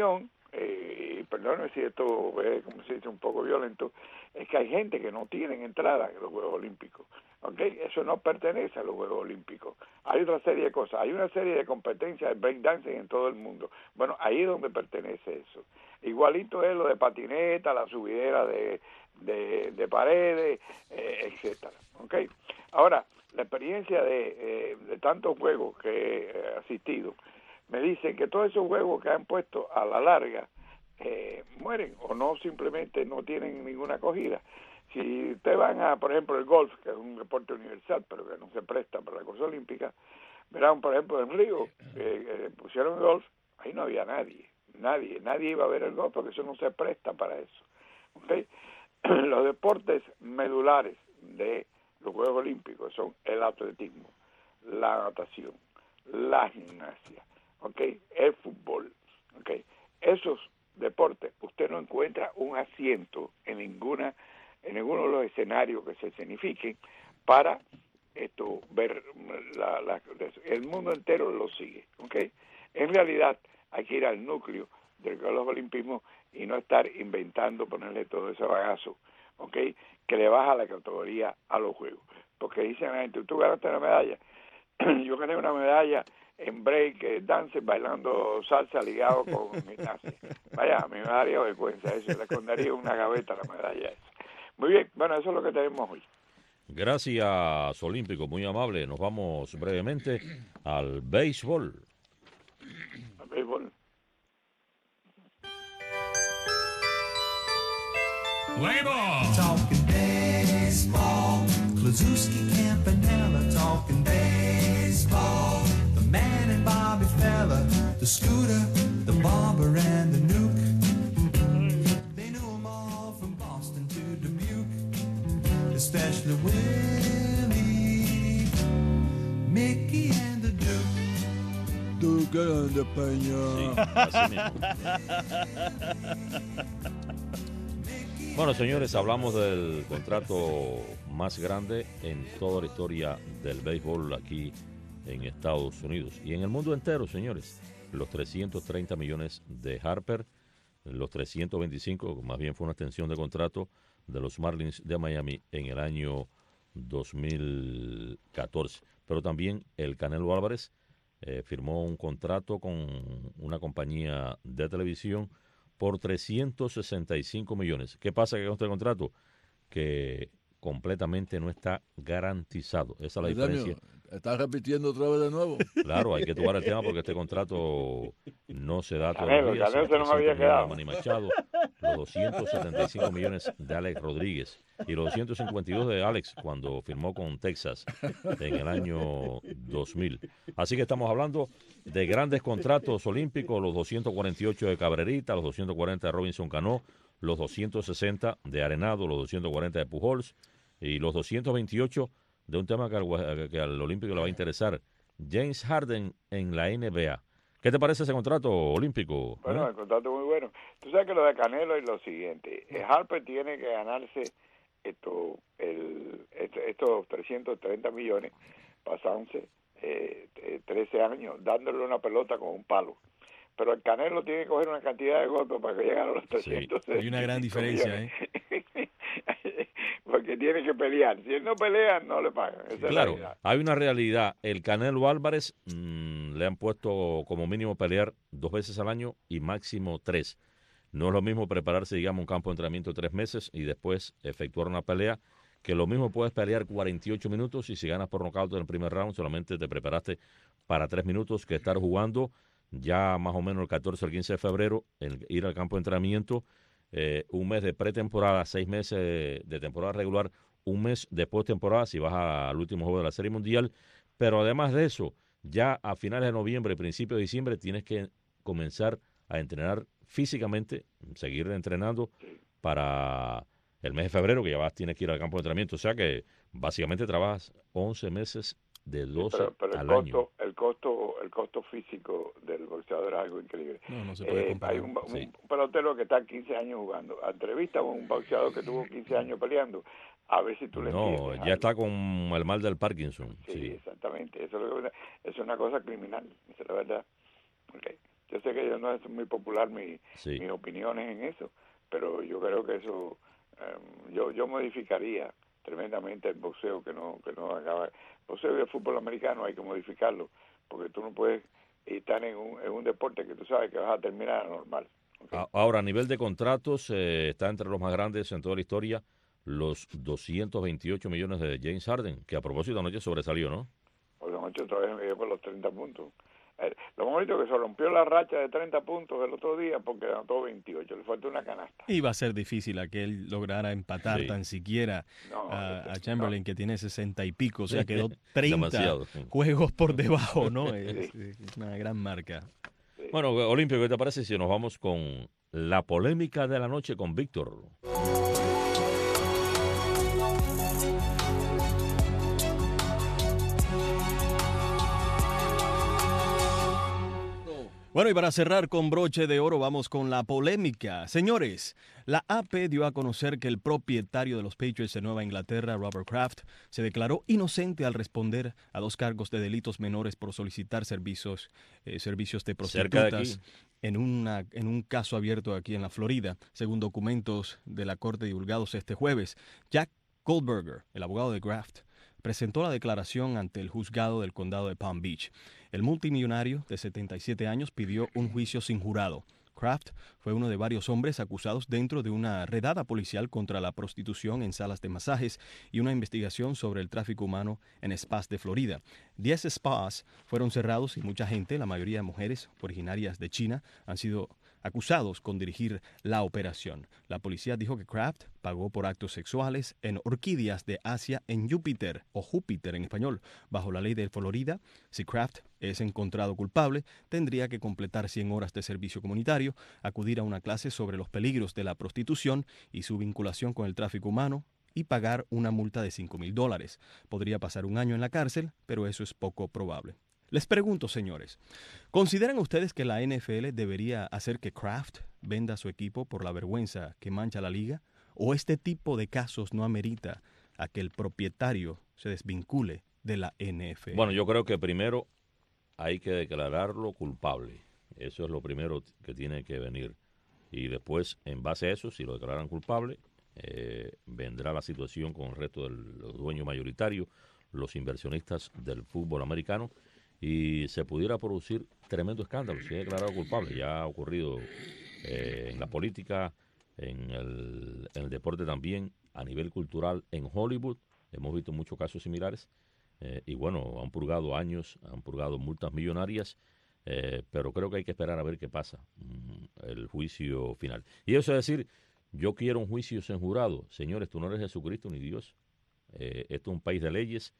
eh, y perdóneme si esto es, como se dice, un poco violento, es que hay gente que no tiene entrada en los Juegos Olímpicos. ¿Okay? Eso no pertenece a los Juegos Olímpicos. Hay otra serie de cosas. Hay una serie de competencias de breakdancing en todo el mundo. Bueno, ahí es donde pertenece eso. Igualito es lo de patineta, la subidera de, de, de paredes, eh, etcétera. ¿Okay? Ahora, la experiencia de, eh, de tantos juegos que he asistido, me dicen que todos esos juegos que han puesto a la larga eh, mueren o no, simplemente no tienen ninguna acogida. Si ustedes van a, por ejemplo, el golf, que es un deporte universal, pero que no se presta para la cosa olímpica, verán, por ejemplo, en Río, eh, eh, pusieron el golf, ahí no había nadie, nadie, nadie iba a ver el golf porque eso no se presta para eso. ¿Okay? Los deportes medulares de los Juegos Olímpicos son el atletismo, la natación, la gimnasia, ¿okay? El fútbol, ¿okay? Esos deportes, usted no encuentra un asiento en ninguna en ninguno de los escenarios que se escenifiquen para esto ver la, la, el mundo entero lo sigue, ¿okay? En realidad hay que ir al núcleo del los olimpismos y no estar inventando, ponerle todo ese bagazo, ¿okay? Que le baja la categoría a los juegos, porque dicen la gente, tú ganaste una medalla, yo gané una medalla en break, dance, bailando salsa ligado con gimnasia. Vaya, a mí me daría vergüenza eso, le escondería una gaveta la medalla esa. Muy bien, bueno, eso es lo que tenemos hoy. Gracias, Olímpico, muy amable. Nos vamos brevemente al béisbol. Al béisbol. Play ball. Talking baseball. Klazuski, Campanella, talking baseball. The man and Bobby Fella, the Scooter, the Barber and the Nuke. They knew them all from Boston to Dubuque, especially Willie, Mickey and the Duke. Duke and the Peña. Bueno, señores, hablamos del contrato más grande en toda la historia del béisbol aquí en Estados Unidos y en el mundo entero, señores. Los trescientos treinta millones de Harper, los trescientos veinticinco, más bien fue una extensión de contrato de los Marlins de Miami en el año dos mil catorce. Pero también el Canelo Álvarez eh, firmó un contrato con una compañía de televisión por trescientos sesenta y cinco millones. ¿Qué pasa con este contrato? Que completamente no está garantizado. Esa es la diferencia. ¿Estás repitiendo otra vez de nuevo? Claro, hay que tocar el tema porque este contrato no se da Canelo, todavía. Canelo se nos había quedado. Manny Machado, los doscientos setenta y cinco millones de Alex Rodríguez y los doscientos cincuenta y dos de Alex cuando firmó con Texas en el año dos mil. Así que estamos hablando de grandes contratos olímpicos, los doscientos cuarenta y ocho de Cabrerita, los doscientos cuarenta de Robinson Cano, los doscientos sesenta de Arenado, los doscientos cuarenta de Pujols y los doscientos veintiocho de un tema que al, que al Olímpico le va a interesar, James Harden en la N B A. ¿Qué te parece ese contrato olímpico? Bueno, ¿Eh? El contrato es muy bueno. Tú sabes que lo de Canelo es lo siguiente. Harper tiene que ganarse esto, el, estos trescientos treinta millones, pasándose eh, trece años, dándole una pelota con un palo. Pero el Canelo tiene que coger una cantidad de golpes para que lleguen a los trescientos. Sí, hay una gran diferencia, ¿eh? Porque tiene que pelear. Si él no pelea, no le pagan. Esa claro, es la hay una realidad. El Canelo Álvarez mmm, le han puesto como mínimo pelear dos veces al año y máximo tres. No es lo mismo prepararse, digamos, un campo de entrenamiento tres meses y después efectuar una pelea, que lo mismo puedes pelear cuarenta y ocho minutos y si ganas por nocaut en el primer round solamente te preparaste para tres minutos, que estar jugando ya más o menos el catorce al quince de febrero, el, ir al campo de entrenamiento, eh, un mes de pretemporada, seis meses de, de temporada regular, un mes de postemporada si vas al último juego de la Serie Mundial, pero además de eso, ya a finales de noviembre, principios de diciembre, tienes que comenzar a entrenar físicamente, seguir entrenando para el mes de febrero, que ya vas, tienes que ir al campo de entrenamiento, o sea que básicamente trabajas once meses de doce sí, pero, pero al el costo, año. El costo, el costo físico del boxeador es algo increíble. No, no se puede eh, comparar. hay un, un, sí. un pelotero que está quince años jugando. Entrevista con un boxeador que tuvo quince años peleando, a ver si tú le No, entiendes ya algo. está con el mal del Parkinson. Sí, Sí. exactamente. Eso es, lo que, eso es una cosa criminal, esa es la verdad. Okay. Yo sé que yo no es muy popular mi, Sí. mis opiniones en eso, pero yo creo que eso, um, yo yo modificaría tremendamente el boxeo, que no que no acaba. El boxeo y el fútbol americano hay que modificarlo, porque tú no puedes estar en un, en un deporte que tú sabes que vas a terminar normal. A- Ahora, a nivel de contratos, eh, está entre los más grandes en toda la historia, los doscientos veintiocho millones de James Harden, que a propósito anoche sobresalió, ¿no? Pues anoche otra vez me dio por los treinta puntos. Eh, lo más bonito es que se rompió la racha de treinta puntos el otro día porque anotó veintiocho, le faltó una canasta. Iba a ser difícil a que él lograra empatar Sí. tan siquiera No, a, este, a Chamberlain, que tiene sesenta y pico, o sea, Sí. quedó treinta Demasiado, sí. juegos por debajo, ¿no? Es, es una gran marca. Bueno, Olimpio, ¿qué te parece si nos vamos con la polémica de la noche con Víctor? Bueno, y para cerrar con broche de oro, vamos con la polémica. Señores, la A P dio a conocer que el propietario de los Patriots de Nueva Inglaterra, Robert Kraft, se declaró inocente al responder a dos cargos de delitos menores por solicitar servicios, eh, servicios de Cerca de prostitutas en, una, en un caso abierto aquí en la Florida, según documentos de la corte divulgados este jueves. Jack Goldberger, el abogado de Kraft, presentó la declaración ante el juzgado del condado de Palm Beach. El multimillonario de setenta y siete años pidió un juicio sin jurado. Kraft fue uno de varios hombres acusados dentro de una redada policial contra la prostitución en salas de masajes y una investigación sobre el tráfico humano en spas de Florida. Diez spas fueron cerrados y mucha gente, la mayoría mujeres originarias de China, han sido acusados con dirigir la operación. La policía dijo que Kraft pagó por actos sexuales en orquídeas de Asia en Júpiter, o Júpiter en español. Bajo la ley de Florida, si Kraft es encontrado culpable, tendría que completar cien horas de servicio comunitario, acudir a una clase sobre los peligros de la prostitución y su vinculación con el tráfico humano, y pagar una multa de cinco mil dólares. Podría pasar un año en la cárcel, pero eso es poco probable. Les pregunto, señores, ¿consideran ustedes que la N F L debería hacer que Kraft venda su equipo por la vergüenza que mancha la liga? ¿O este tipo de casos no amerita a que el propietario se desvincule de la N F L? Bueno, yo creo que primero hay que declararlo culpable. Eso es lo primero que tiene que venir. Y después, en base a eso, si lo declaran culpable, eh, vendrá la situación con el resto de los dueños mayoritarios, los inversionistas del fútbol americano, y se pudiera producir tremendo escándalo si es declarado culpable. Ya ha ocurrido eh, en la política, en el, en el deporte también, a nivel cultural, en Hollywood. Hemos visto muchos casos similares. Eh, y bueno, han purgado años, han purgado multas millonarias, eh, pero creo que hay que esperar a ver qué pasa, mm, el juicio final. Y eso es decir, yo quiero un juicio sin jurado. Señores, tú no eres Jesucristo ni Dios. Eh, esto es un país de leyes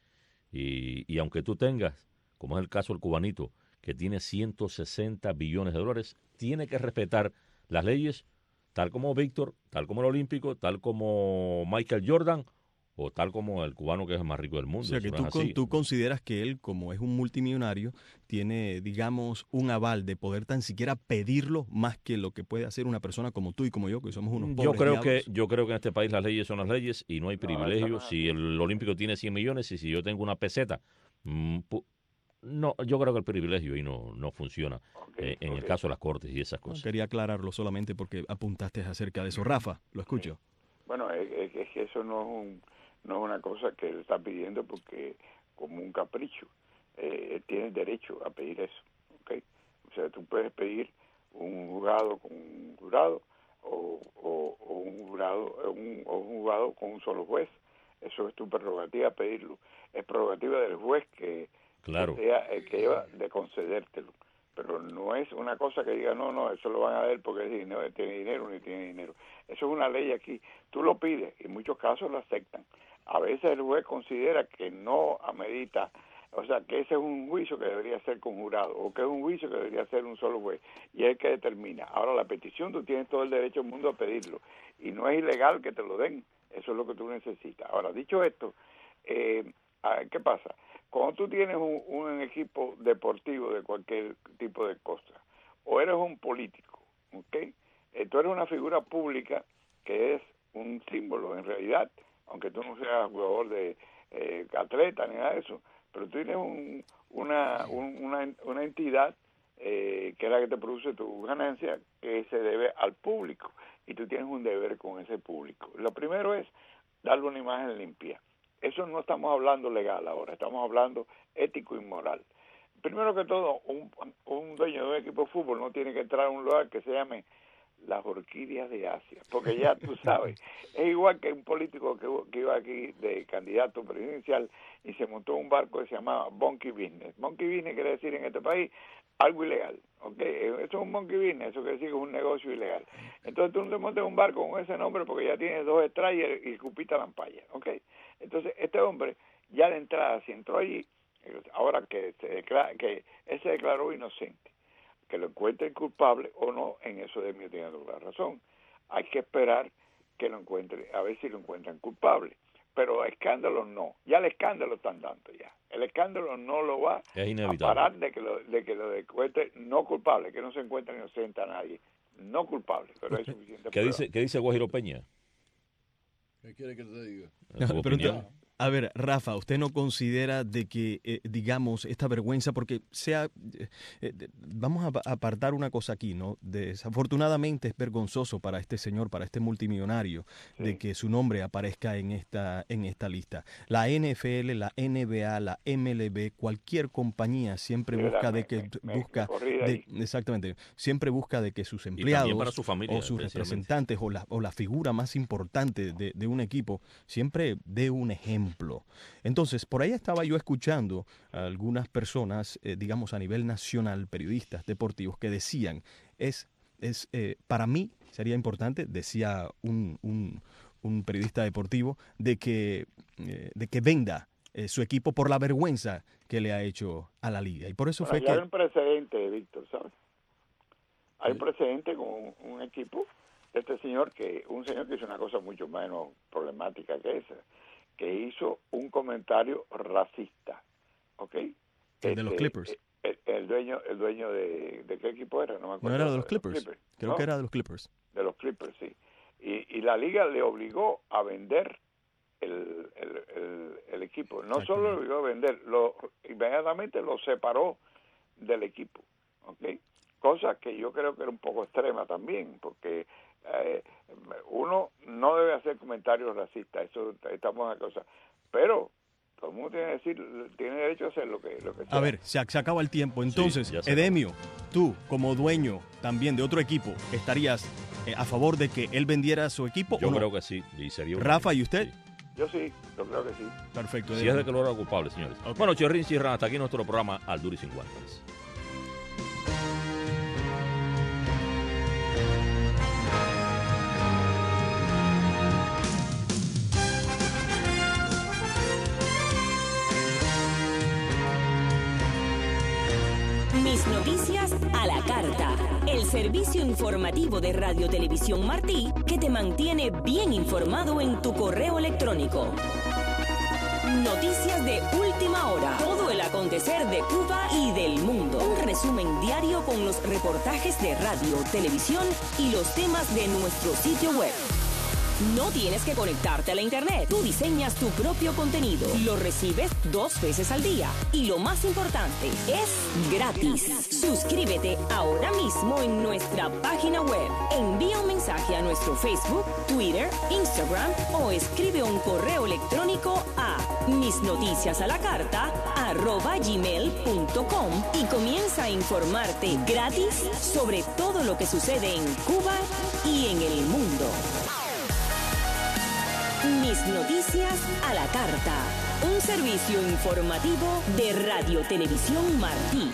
y, y aunque tú tengas, como es el caso del cubanito, que tiene ciento sesenta billones de dólares, tiene que respetar las leyes, tal como Víctor, tal como el Olímpico, tal como Michael Jordan, o tal como el cubano que es el más rico del mundo. O sea, que Eso tú, no es con- así. tú consideras que él, como es un multimillonario, tiene, digamos, un aval de poder tan siquiera pedirlo más que lo que puede hacer una persona como tú y como yo, que somos unos pobres Yo creo que diablos. yo creo que en este país las leyes son las leyes y no hay privilegios. Si el Olímpico tiene cien millones y si yo tengo una peseta, mm, pu- no, yo creo que el privilegio ahí no, no funciona eh, en el caso de las cortes y esas No, cosas. quería aclararlo solamente porque apuntaste acerca de eso. Rafa, lo escucho. Bueno, es, es- es que eso no es, un, no es una cosa que él está pidiendo porque como un capricho. Eh, él tiene derecho a pedir eso, ¿ok? O sea, tú puedes pedir un juzgado con un jurado o, o, o un jurado o un, o un juzgado con un solo juez. Eso es tu prerrogativa pedirlo. Es prerrogativa del juez que, Claro. que sea el que lleva de concedértelo. Pero no es una cosa que diga, no, no, eso lo van a dar porque es dinero, tiene dinero ni tiene dinero. Eso es una ley aquí. Tú lo pides y en muchos casos lo aceptan. A veces el juez considera que no amerita, o sea, que ese es un juicio que debería ser con jurado o que es un juicio que debería ser un solo juez y es el que determina. Ahora, la petición tú tienes todo el derecho del mundo a pedirlo y no es ilegal que te lo den. Eso es lo que tú necesitas. Ahora, dicho esto, eh, a ver, ¿qué pasa? Cuando tú tienes un, un equipo deportivo de cualquier tipo de cosa, o eres un político, ¿ok? Eh, tú eres una figura pública que es un símbolo en realidad, aunque tú no seas jugador de eh, atleta ni nada de eso, pero tú tienes un, una, un- una, una entidad eh, que es la que te produce tu ganancia, que se debe al público, y tú tienes un deber con ese público. Lo primero es darle una imagen limpia. Eso no estamos hablando legal ahora, estamos hablando ético y moral. Primero que todo, un, un dueño de un equipo de fútbol no tiene que entrar a un lugar que se llame las orquídeas de Asia, porque ya tú sabes, es igual que un político que, que iba aquí de candidato presidencial y se montó un barco que se llamaba Monkey Business. Monkey Business quiere decir en este país algo ilegal, ¿ok? Eso es un monkey business, eso quiere decir que es un negocio ilegal. Entonces tú no te montes un barco con ese nombre porque ya tienes dos estrellas y cupita lampaya, ¿ok? Entonces este hombre ya de entrada, si entró allí, ahora que se declara, que él se declaró inocente, que lo encuentren culpable o no, en eso de mí tiene toda la razón. Hay que esperar que lo encuentren, a ver si lo encuentran culpable. Pero escándalos no, ya el escándalo están dando ya. El escándalo no lo va a parar de que lo de que lo encuentre no culpable, que no se encuentre inocente a nadie, no culpable, pero hay suficiente ¿Qué dice, ¿Qué dice Guajiro Peña? ¿Qué quiere que te diga? No, pero usted, a ver, Rafa, ¿usted no considera de que, eh, digamos, esta vergüenza, porque sea, eh, eh, vamos a apartar una cosa aquí, ¿no? Desafortunadamente es vergonzoso para este señor, para este multimillonario, sí, de que su nombre aparezca en esta, en esta lista. La N F L, la N B A, la M L B, cualquier compañía siempre sí, busca de que, me, busca, me de, exactamente, siempre busca de que sus empleados para su familia, o sus representantes o la, o la figura más importante de, de un equipo siempre dé un ejemplo. Entonces, por ahí estaba yo escuchando a algunas personas, eh, digamos a nivel nacional, periodistas deportivos, que decían, es, es eh, para mí sería importante, decía un, un, un periodista deportivo, de que, eh, de que venda eh, su equipo por la vergüenza que le ha hecho a la liga. Y por eso bueno, fue que... Hay un precedente, Víctor, ¿sabes? Hay un precedente con un, un equipo de este señor, que un señor que hizo una cosa mucho menos problemática que esa, que hizo un comentario racista, ¿ok? El este, de los Clippers. El, el dueño, el dueño de, ¿de qué equipo era? No me acuerdo. No era de los Clippers. Los Clippers. Creo ¿no? que era de los Clippers. De los Clippers, sí. Y, y la liga le obligó a vender el, el, el, el equipo. No solo le obligó a vender, lo, inmediatamente lo separó del equipo, ¿ok? Cosa que yo creo que era un poco extrema también, porque eh, uno no debe hacer comentarios racistas, eso estamos en la cosa, pero todo el mundo tiene, decir, tiene derecho a hacer lo que, lo que sea. A ver, se, se acaba el tiempo, entonces, sí, Edemio, tú como dueño también de otro equipo, ¿estarías eh, a favor de que él vendiera su equipo yo o no? Creo que sí, y sería Rafa, ¿y usted? Sí. Yo sí, yo creo que sí. Perfecto. Si es de que lo era culpable, señores. Okay. Bueno, Chirrin Cirran, hasta aquí nuestro programa Al Duro y Sin Guantes. Mis noticias a la carta. El servicio informativo de Radio Televisión Martí que te mantiene bien informado en tu correo electrónico. Noticias de última hora. Todo el acontecer de Cuba y del mundo. Un resumen diario con los reportajes de radio, televisión y los temas de nuestro sitio web. No tienes que conectarte a la internet. Tú diseñas tu propio contenido. Lo recibes dos veces al día. Y lo más importante, es gratis. Suscríbete ahora mismo en nuestra página web. Envía un mensaje a nuestro Facebook, Twitter, Instagram o escribe un correo electrónico a misnoticiasalacarta arroba gmail punto com y comienza a informarte gratis sobre todo lo que sucede en Cuba y en el mundo. Mis noticias a la carta. Un servicio informativo de Radio Televisión Martí.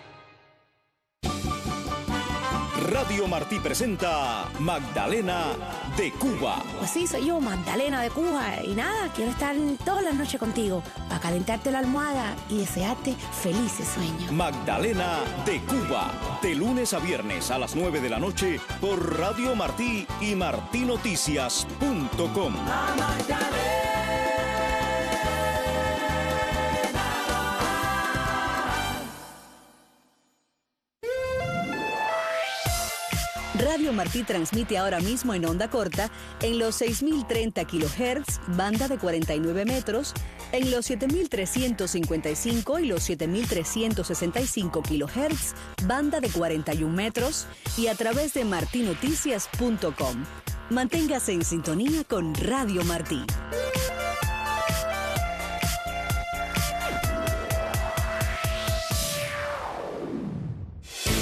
Radio Martí presenta Magdalena de Cuba. Pues sí, soy yo, Magdalena de Cuba. Y nada, quiero estar toda la noche contigo para calentarte la almohada y desearte felices sueños. Magdalena de Cuba. De lunes a viernes a las nueve de la noche por Radio Martí y martinoticias punto com. Radio Martí transmite ahora mismo en onda corta en los seis mil treinta kilohertz, banda de cuarenta y nueve metros, en los siete mil trescientos cincuenta y cinco y los siete mil trescientos sesenta y cinco kilohertz, banda de cuarenta y un metros, y a través de martinoticias punto com. Manténgase en sintonía con Radio Martí.